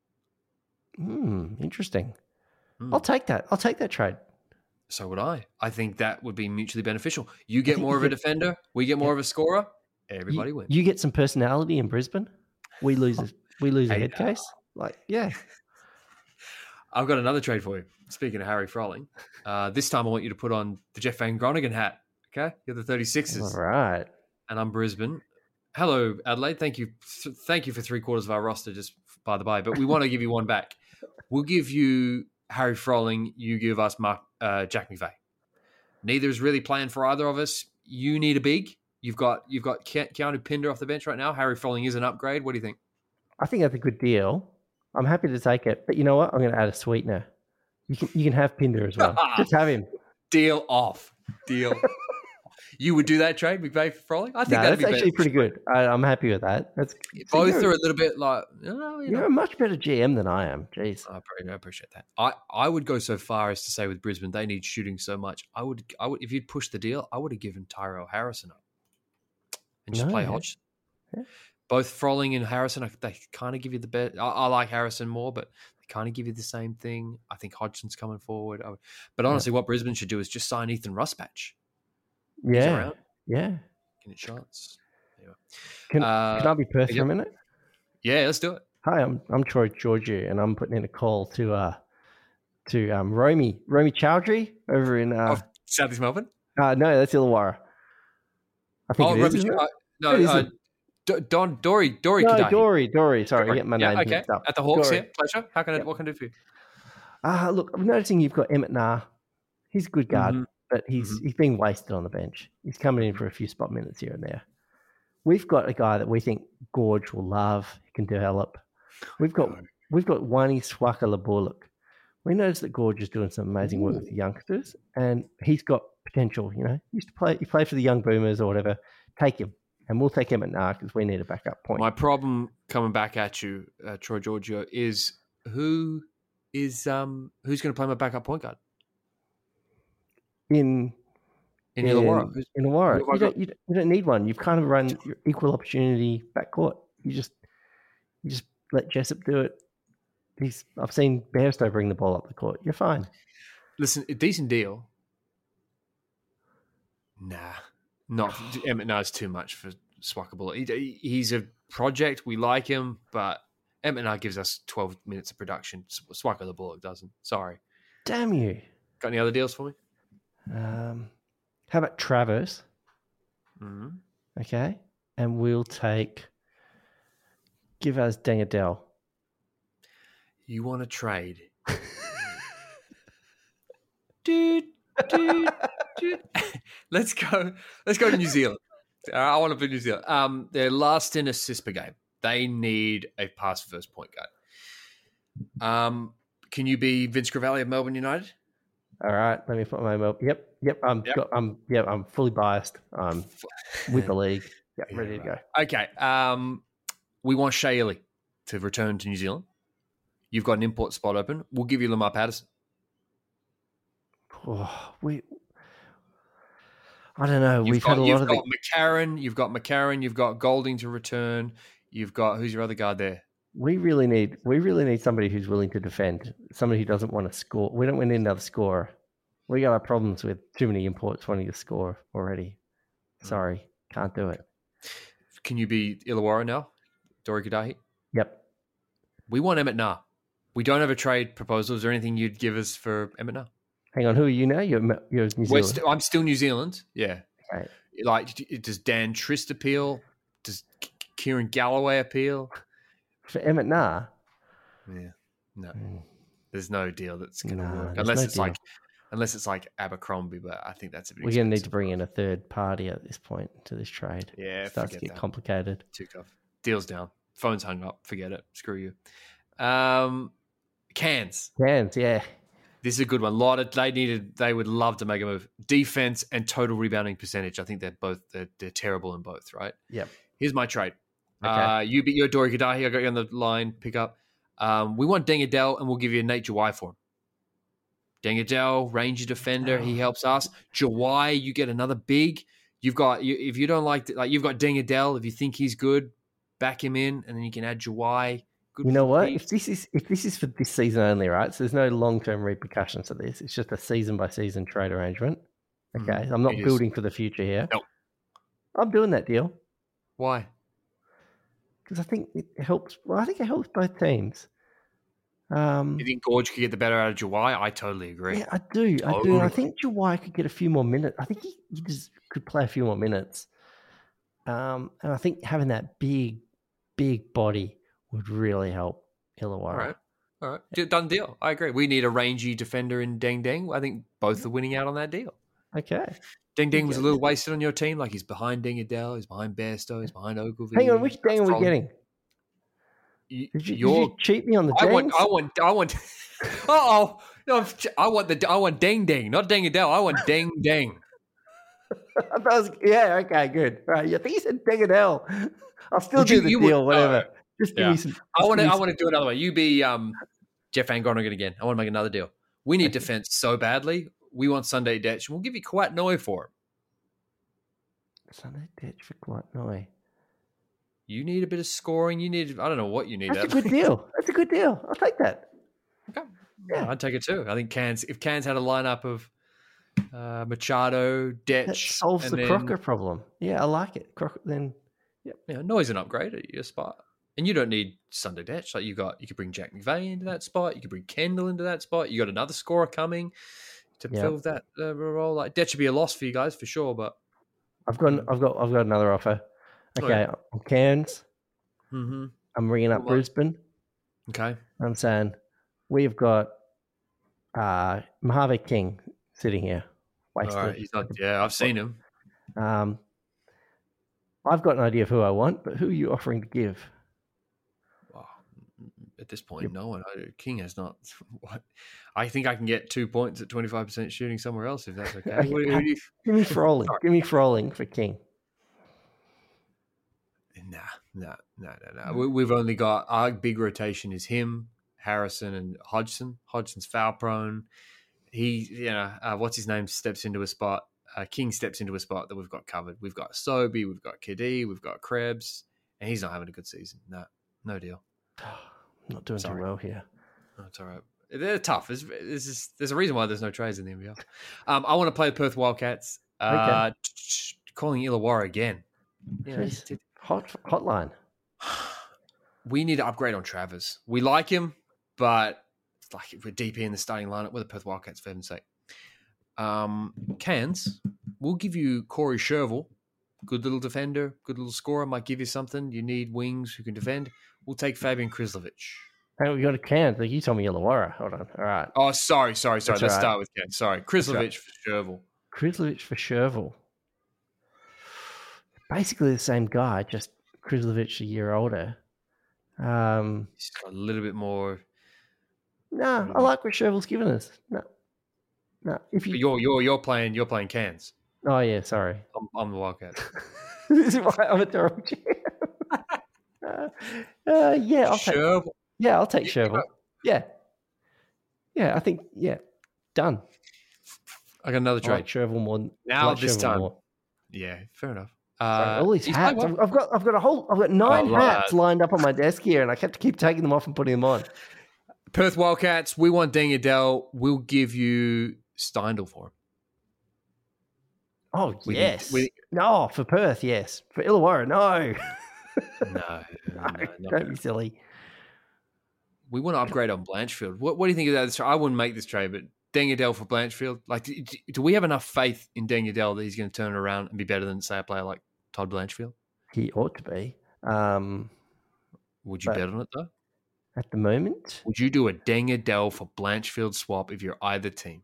Hmm, interesting. Mm. I'll take that. I'll take that trade. So would I. I think that would be mutually beneficial. You get more of a defender. We get more yeah. of a scorer. Everybody you, wins. You get some personality in Brisbane. We lose. A, we lose a head uh, case. Like, yeah. I've got another trade for you. Speaking of Harry Froling, uh, this time I want you to put on the Jeff Van Groningen hat. Okay, you're the thirty-sixers. All right. And I'm Brisbane. Hello, Adelaide. Thank you. Thank you for three quarters of our roster, just by the by. But we want to give you one back. We'll give you Harry Froling. You give us Mark, uh, Jack McVeigh. Neither is really playing for either of us. You need a big. You've got you've got Ke- Keanu Pinder off the bench right now. Harry Froling is an upgrade. What do you think? I think that's a good deal. I'm happy to take it. But you know what? I'm going to add a sweetener. You can you can have Pinder as well. Just have him. Deal off. Deal. You would do that trade, McVeigh for Froling? I think no, that'd that's be actually better. pretty good. I, I'm happy with that. That's both so are a little bit like. Oh, you you're know. a much better G M than I am. Jeez, I appreciate that. I, I would go so far as to say with Brisbane they need shooting so much. I would I would if you'd push the deal, I would have given Tyrell Harrison up and just no, play yeah. Hodgson. Yeah. Both Froling and Harrison, they kind of give you the best. I, I like Harrison more, but they kind of give you the same thing. I think Hodgson's coming forward. Would, but honestly, yeah. what Brisbane should do is just sign Ethan Rustpatch. Yeah, yeah. Can it shots? Anyway. Can, uh, can I be Perth for a minute? Yeah, let's do it. Hi, I'm I'm Troy Georgiou, and I'm putting in a call to uh to um Romy Romy Chowdhury over in uh oh, South East Melbourne. Uh no, that's Illawarra. I think oh, it is, Romy, it? uh, no, uh, D- Don Dory Dory. No, Kadahi. Dory Dory. Sorry, Dory. I get my yeah, name okay. mixed up. At the Hawks, Dory. yeah, pleasure. How can I, yeah. what can I do for you? Uh look, I'm noticing you've got Emmett Nah. He's a good guard, mm-hmm. but he's mm-hmm. he's being wasted on the bench. He's coming in for a few spot minutes here and there. We've got a guy that we think Gorge will love. He can develop. We've got no. we've got Wani Swaka Labuluk. We noticed that Gorge is doing some amazing Ooh. work with the youngsters, and he's got potential. You know, he used to play. He played for the Young Boomers or whatever. Take him, and we'll take him at Nah because we need a backup point. My problem coming back at you, uh, Troy Georgiou, is who is um who's going to play my backup point guard in. In Illawarra. In Illawarra. You don't, you, don't, you don't need one. You've kind of run your equal opportunity backcourt. You just you just let Jessup do it. He's I've seen Bairstow bring the ball up the court. You're fine. Listen, a decent deal. Nah. Not Emmett Nah's too much for Swaka. He, he's a project. We like him, but Emmett Nah gives us twelve minutes of production. Swaka the Bullock doesn't. Sorry. Damn you. Got any other deals for me? Um How about Travers? Mm-hmm. Okay. And we'll take, give us Dangadell. You want to trade? Dude, dude, dude. let's go. Let's go to New Zealand. I want to put New Zealand. Um, they're last in assist per game. They need a pass first point guard. Um, can you be Vince Crivelli of Melbourne United? All right, let me put my mobile. Yep, yep. I'm, Yep. got, I'm, yep. I'm fully biased. Um, with the league. Yep, Yeah, ready right. to go. Okay. Um, we want Shea Ili to return to New Zealand. You've got an import spot open. We'll give you Lamar Patterson. Oh, we. I don't know. You've We've got, had a you've lot of got the. McCarron. You've got McCarron. You've got Golding to return. You've got who's your other guard there? We really need. We really need somebody who's willing to defend. Somebody who doesn't want to score. We don't want another scorer. We got our problems with too many imports wanting to score already. Sorry, can't do it. Can you be Illawarra now? Dori Kudahi? Yep. We want Emmett Na. We don't have a trade proposal. Is there anything you'd give us for Emmett Na? Hang on, who are you now? You're, you're New We're Zealand. st- I'm still New Zealand. Yeah. Okay. Like, does Dan Trist appeal? Does K- Kieran Galloway appeal? For Emmett Na? Yeah. No. Mm. There's no deal that's going to Nah, work there's unless no it's deal. like unless it's like Abercrombie, but I think that's a bit We're going to need expensive. to bring in a third party at this point to this trade. Yeah, It starts to forget get that. complicated. Too tough. Deal's down. Phone's hung up. Forget it. Screw you. Um, Cairns. Hands, yeah. This is a good one. A lot of they needed. They would love to make a move. Defense and total rebounding percentage. I think they're both they're, they're terrible in both. Right. Yep. Here's my trade. Okay. Uh, you beat your Dori Kudahi. I got you on the line. Pick up. Um, we want Deng Adele, and we'll give you Nate Jawai for him. Deng Adele, Ranger defender. He helps us. Jawai, you get another big. You've got you, if you don't like like you've got Deng Adele. If you think he's good, back him in, and then you can add Jawai. Good You know for what? Pete. If this is if this is for this season only, right? So there's no long term repercussions to this. It's just a season by season trade arrangement. Okay, Mhm. I'm not It is. building for the future here. Nope. I'm doing that deal Why? because I think it helps. Well, I think it helps both teams. Um, You think Gorge could get the better out of Jawai? I totally agree. yeah, I do. I do. And I Totally. think Jawai could get a few more minutes. I think he, he just could play a few more minutes. Um, and I think having that big, big body would really help Illawarra. All right. All right. D- Done deal. I agree. We need a rangy defender in Deng Deng. I think both are winning out on that deal. Okay. Deng Deng was a Yeah. little wasted on your team. Like he's behind Deng Adele, he's behind Bairstow, he's behind Ogilvy. Hang on, which Deng are we From- getting? You, Did you, did you're, you cheat me on the I want, Dengs? I want, I want. Oh, no! I want the, I want Deng Deng, not Deng Adele. I want Deng Deng. I thought it was, yeah, okay, good. Right, yeah, I think you said Deng Adele. I'll still Would do you- the you would- deal, whatever. uh, just give yeah. me some. I want to, just I give me want to do another one. You be um, Jeff Van Groningen again. I want to make another deal. We need defense so badly. We want Sunday Detch, and we'll give you Kwat Noi for him. some- Sunday ditch for Guatnoi. You need a bit of scoring. You need, I don't know what you need. That's a out of good me. deal. That's a good deal. I'll take that. Okay. Yeah. Yeah, I'd take it too. I think Cairns, if Cairns had a lineup of uh, Machado, Detch, That solves and the then, Crocker problem. Yeah, I like it. Crocker, then Yeah, Noi's an upgrade at your spot. And you don't need Sunday Detch. Like you got, you could bring Jack McVeigh into that spot. You could bring Kendall into that spot. You got another scorer coming to Yeah. fill that uh, role. Like Detch would be a loss for you guys for sure. But I've got, I've got, I've got another offer. Oh, Okay, yeah. I'm Cairns. mm-hmm. I'm ringing up Come on. Brisbane. Okay, I'm saying we've got uh, Mojave King sitting here. all Wasted. right. He's not. Yeah, I've seen him. Um, I've got an idea of who I want, but who are you offering to give? Wow. At this point, no one. I- King has not. What? I think I can get two points at twenty-five percent shooting somewhere else if that's okay. Okay. What do you- who do you- Give me Froling. Give me Froling for King. Nah, nah, no, no, no. We, we've only got our big rotation is him, Harrison, and Hodgson. Hodgson's foul prone. He, you know, uh, what's his name steps into a spot. Uh, King steps into a spot that we've got covered. We've got Sobey, we've got Kiddy, we've got Krebs, and he's not having a good season. No, no deal. Not doing Sorry. too well here. No, it's all right. They're tough. There's, there's, just- there's a reason why there's no trades in the N B L. Um, I want to play the Perth Wildcats. Uh, t- t- calling Illawarra again. You know, Jeez. t- Hot hotline. we need to upgrade on Travers. We like him, but it's like if we're D P in the starting lineup with the Perth Wildcats, for heaven's sake. Um, Cairns, we'll give you Corey Sherville, good little defender, good little scorer, might give you something. You need wings who can defend. We'll take Fabian Krislovich. Hey, we got a can. Like you told me Illawarra. Hold on. All right. Oh, sorry, sorry, sorry. That's Let's right. start with Ken. Sorry. Krislovich right. for Chervil. Krislovich for Chervil. Basically the same guy, just Krislovich a year older. Um, He's got a little bit more. No, nah, I like what Chervil's given us. No, no. If you, But you're you're you're playing you're playing Cairns. Oh yeah, sorry. I'm, I'm the Wildcats. This is why I'm a terrible G M. uh, uh, yeah, I'll take. Chervil. Yeah, I'll take Chervil. Yeah, yeah. I think yeah, done. I got another trade. I like Chervil more than, now like this Chervil time. More. Yeah, fair enough. Sorry, Uh, all these hats. well. I've, I've got I've got a whole I've got nine oh, hats lined up on my desk here, and I have to keep taking them off and putting them on. Perth Wildcats. We want Deng Adel. We'll give you Steindl for him. Oh we yes. Need, we, no, for Perth, yes. For Illawarra, no. no, no, no, no, don't be silly. We want to upgrade on Blanchfield. What, what do you think of that? I wouldn't make this trade, but Deng Adel for Blanchfield. Like, do, do we have enough faith in Deng Adel that he's going to turn it around and be better than, say, a player like Todd Blanchfield? He ought to be. Um, Would you bet on it, though? At the moment? Would you do a Deng Adel for Blanchfield swap if you're either team?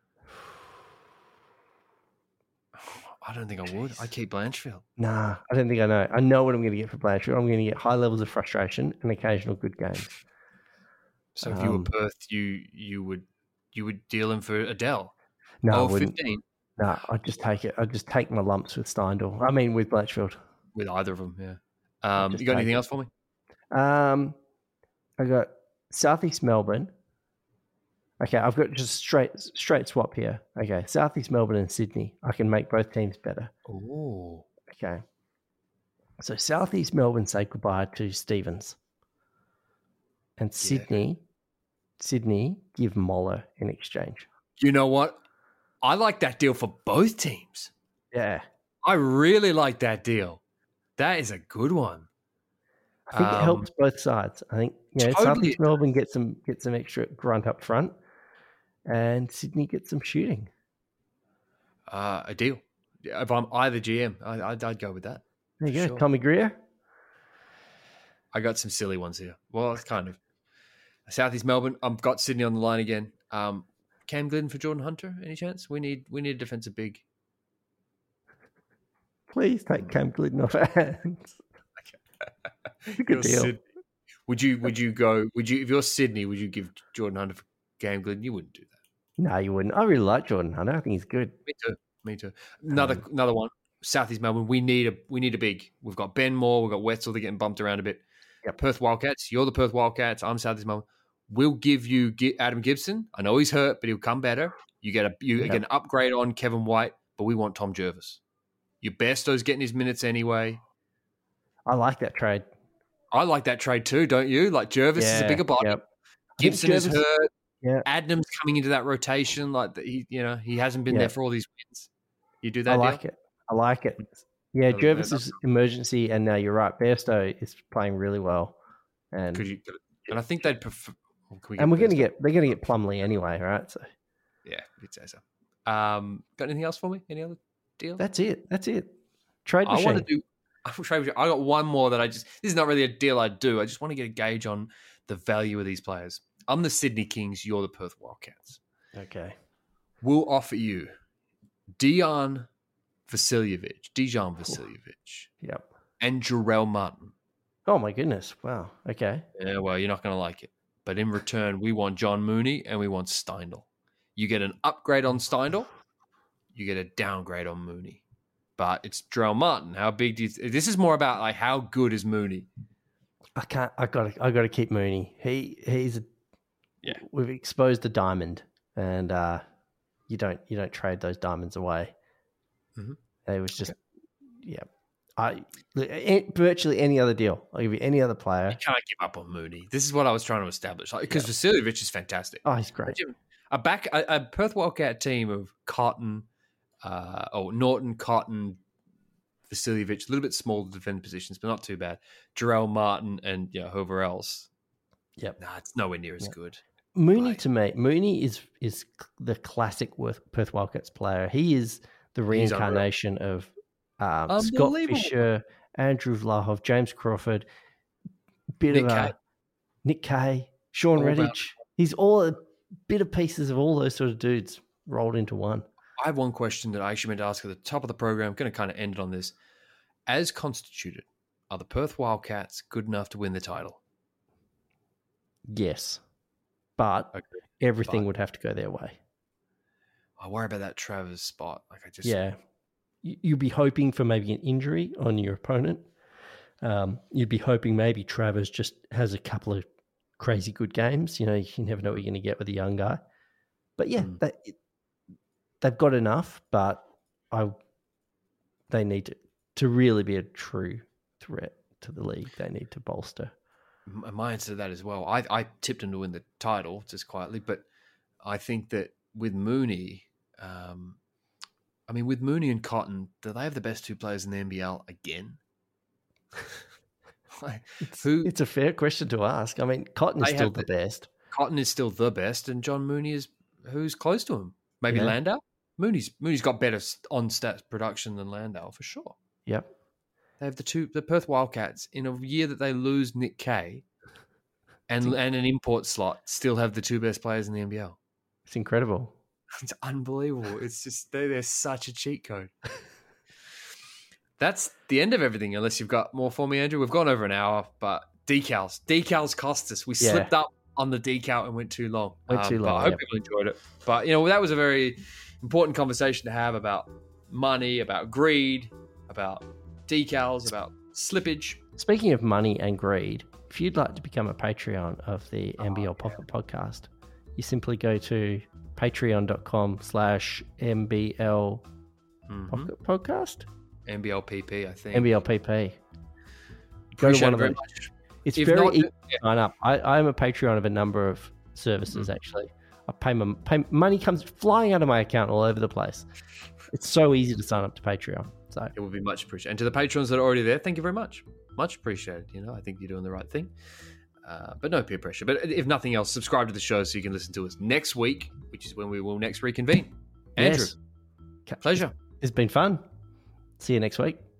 I don't think I would. I'd keep Blanchfield. Nah, I don't think I know. I know what I'm going to get for Blanchfield. I'm going to get high levels of frustration and occasional good games. So if you were Perth, you you would you would deal him for Adele? No, oh, I wouldn't. fifteen? No, I'd just take it. I'd just take my lumps with Steindl. I mean, with Blanchfield. With either of them, yeah. Um, you got anything it. else for me? Um, I got Southeast Melbourne. Okay, I've got just straight straight swap here. Okay, Southeast Melbourne and Sydney. I can make both teams better. Oh. Okay. So Southeast Melbourne say goodbye to Stevens. And Sydney, yeah. Sydney give Moller in exchange. You know what? I like that deal for both teams. Yeah. I really like that deal. That is a good one. I think um, it helps both sides. I think you know, totally Southeast Melbourne gets some get some extra grunt up front, and Sydney gets some shooting. Uh, a deal. If I'm either G M, I, I'd, I'd go with that. There you go, sure. Tommy Greer. I got some silly ones here. Well, it's kind of Southeast Melbourne. I've got Sydney on the line again. Um, Cam Glidden for Jordan Hunter. Any chance? We need we need a defensive big. Please take Cam Glidden off our hands. It's a good deal. Sid- would you would you go? Would you if you're Sydney? Would you give Jordan Hunter for Cam Glidden? You wouldn't do that. No, you wouldn't. I really like Jordan Hunter. I think he's good. Me too. Me too. Another um, another one. Southeast Melbourne. We need a we need a big. We've got Ben Moore. We've got Wetzel. They're getting bumped around a bit. Yep. Perth Wildcats. You're the Perth Wildcats. I'm Southeast Melbourne. We'll give you Adam Gibson. I know he's hurt, but he'll come better. You get a you yep. get an upgrade on Kevin White, but we want Tom Jervis. Your Bairstow's getting his minutes anyway. I like that trade. I like that trade too, don't you? Like Jervis yeah, is a bigger body. Yep. Gibson Jervis, is hurt. Yeah. Adnam's coming into that rotation. Like he, you know, he hasn't been yeah. there for all these wins. You do that. I like deal? it. I like it. Yeah, so, Jervis is emergency, and now you're right. Bairstow is playing really well, and you, and I think they'd prefer. Well, we and we're going to get they're going to get Plumlee anyway, right? So yeah, you'd say so. Um, got anything else for me? Any other deal? That's it. That's it. Trade I machine. want to do. I got one more that I just. This is not really a deal I do. I just want to get a gauge on the value of these players. I'm the Sydney Kings. You're the Perth Wildcats. Okay. We'll offer you Dejan Vasiljevic, Dejan Vasiljevic. Yep. And Jarrell Martin. Oh my goodness! Wow. Okay. Yeah. Well, you're not going to like it, but in return, we want John Mooney and we want Steindl. You get an upgrade on Steindl. You get a downgrade on Mooney. But it's Jarrell Martin. How big do you? Th- this is more about like how good is Mooney? I can't. I got. I got to keep Mooney. He. He's. A, yeah. We've exposed a diamond, and uh, you don't. You don't trade those diamonds away. Mm-hmm. It was just. Okay. Yeah. I virtually any other deal. I'll give you any other player. You can't give up on Mooney. This is what I was trying to establish. Because like, yeah. Vasiljevic is fantastic. Oh, he's great. A back a, a Perth Wildcat team of Cotton. Uh, oh, Norton, Cotton, Vasiljevic, a little bit smaller defend positions, but not too bad. Jarrell Martin and you know, whoever else. Yep. Nah, it's nowhere near as yep. good. Mooney like, to me, Mooney is is the classic Perth Wildcats player. He is the reincarnation of um, Scott Fisher, Andrew Vlahov, James Crawford, bit Nick of a Kay. Nick Kay. Sean all Redditch. about- He's all a bit of pieces of all those sort of dudes rolled into one. I have one question that I actually meant to ask at the top of the program. I'm going to kind of end it on this. As constituted, are the Perth Wildcats good enough to win the title? Yes. But Okay. everything But- would have to go their way. I worry about that Travers spot. Like I just Yeah. You- You'd be hoping for maybe an injury on your opponent. Um, you'd be hoping maybe Travers just has a couple of crazy good games. You know, you never know what you're going to get with a young guy. But yeah, Mm. they, they've got enough, but I they need to, to really be a true threat to the league. They need to bolster. M- my answer to that as well. I, I tipped him to win the title just quietly, but I think that with Mooney, um, I mean, with Mooney and Cotton, do they have the best two players in the N B L again? Like, It's, who it's a fair question to ask. I mean, Cotton is They still have the the- best. Cotton is still the best, and John Mooney is who's close to him. Maybe Yeah. Landau. Mooney's Mooney's got better on stats production than Landau for sure. Yep. They have the two the Perth Wildcats in a year that they lose Nick Kay and and an import slot still have the two best players in the N B L. It's incredible. It's unbelievable. It's just they're, they're such a cheat code. That's the end of everything, unless you've got more for me, Andrew. We've gone over an hour, but decals. Decals cost us. We Yeah. slipped up on the decal and went too long. Went too Um, long, But I hope yep. people enjoyed it. But, you know, that was a very important conversation to have about money, about greed, about decals, about slippage. Speaking of money and greed, if you'd like to become a Patreon of the Oh, N B L Pocket Podcast, you simply go to patreon.com slash MBL Mhm. Pocket Podcast. N B L P P, I think. N B L P P. Go to Appreciate one it of very those. much. It's If very not, easy to sign up. I, I am a Patreon of a number of services, Mhm. actually. I pay my pay, money comes flying out of my account all over the place. It's so easy to sign up to Patreon. So It would be much appreciated. And to the patrons that are already there, thank you very much. Much appreciated. You know, I think you're doing the right thing. Uh, but no peer pressure. But if nothing else, subscribe to the show so you can listen to us next week, which is when we will next reconvene. Andrew, yes, pleasure. it's been fun. See you next week.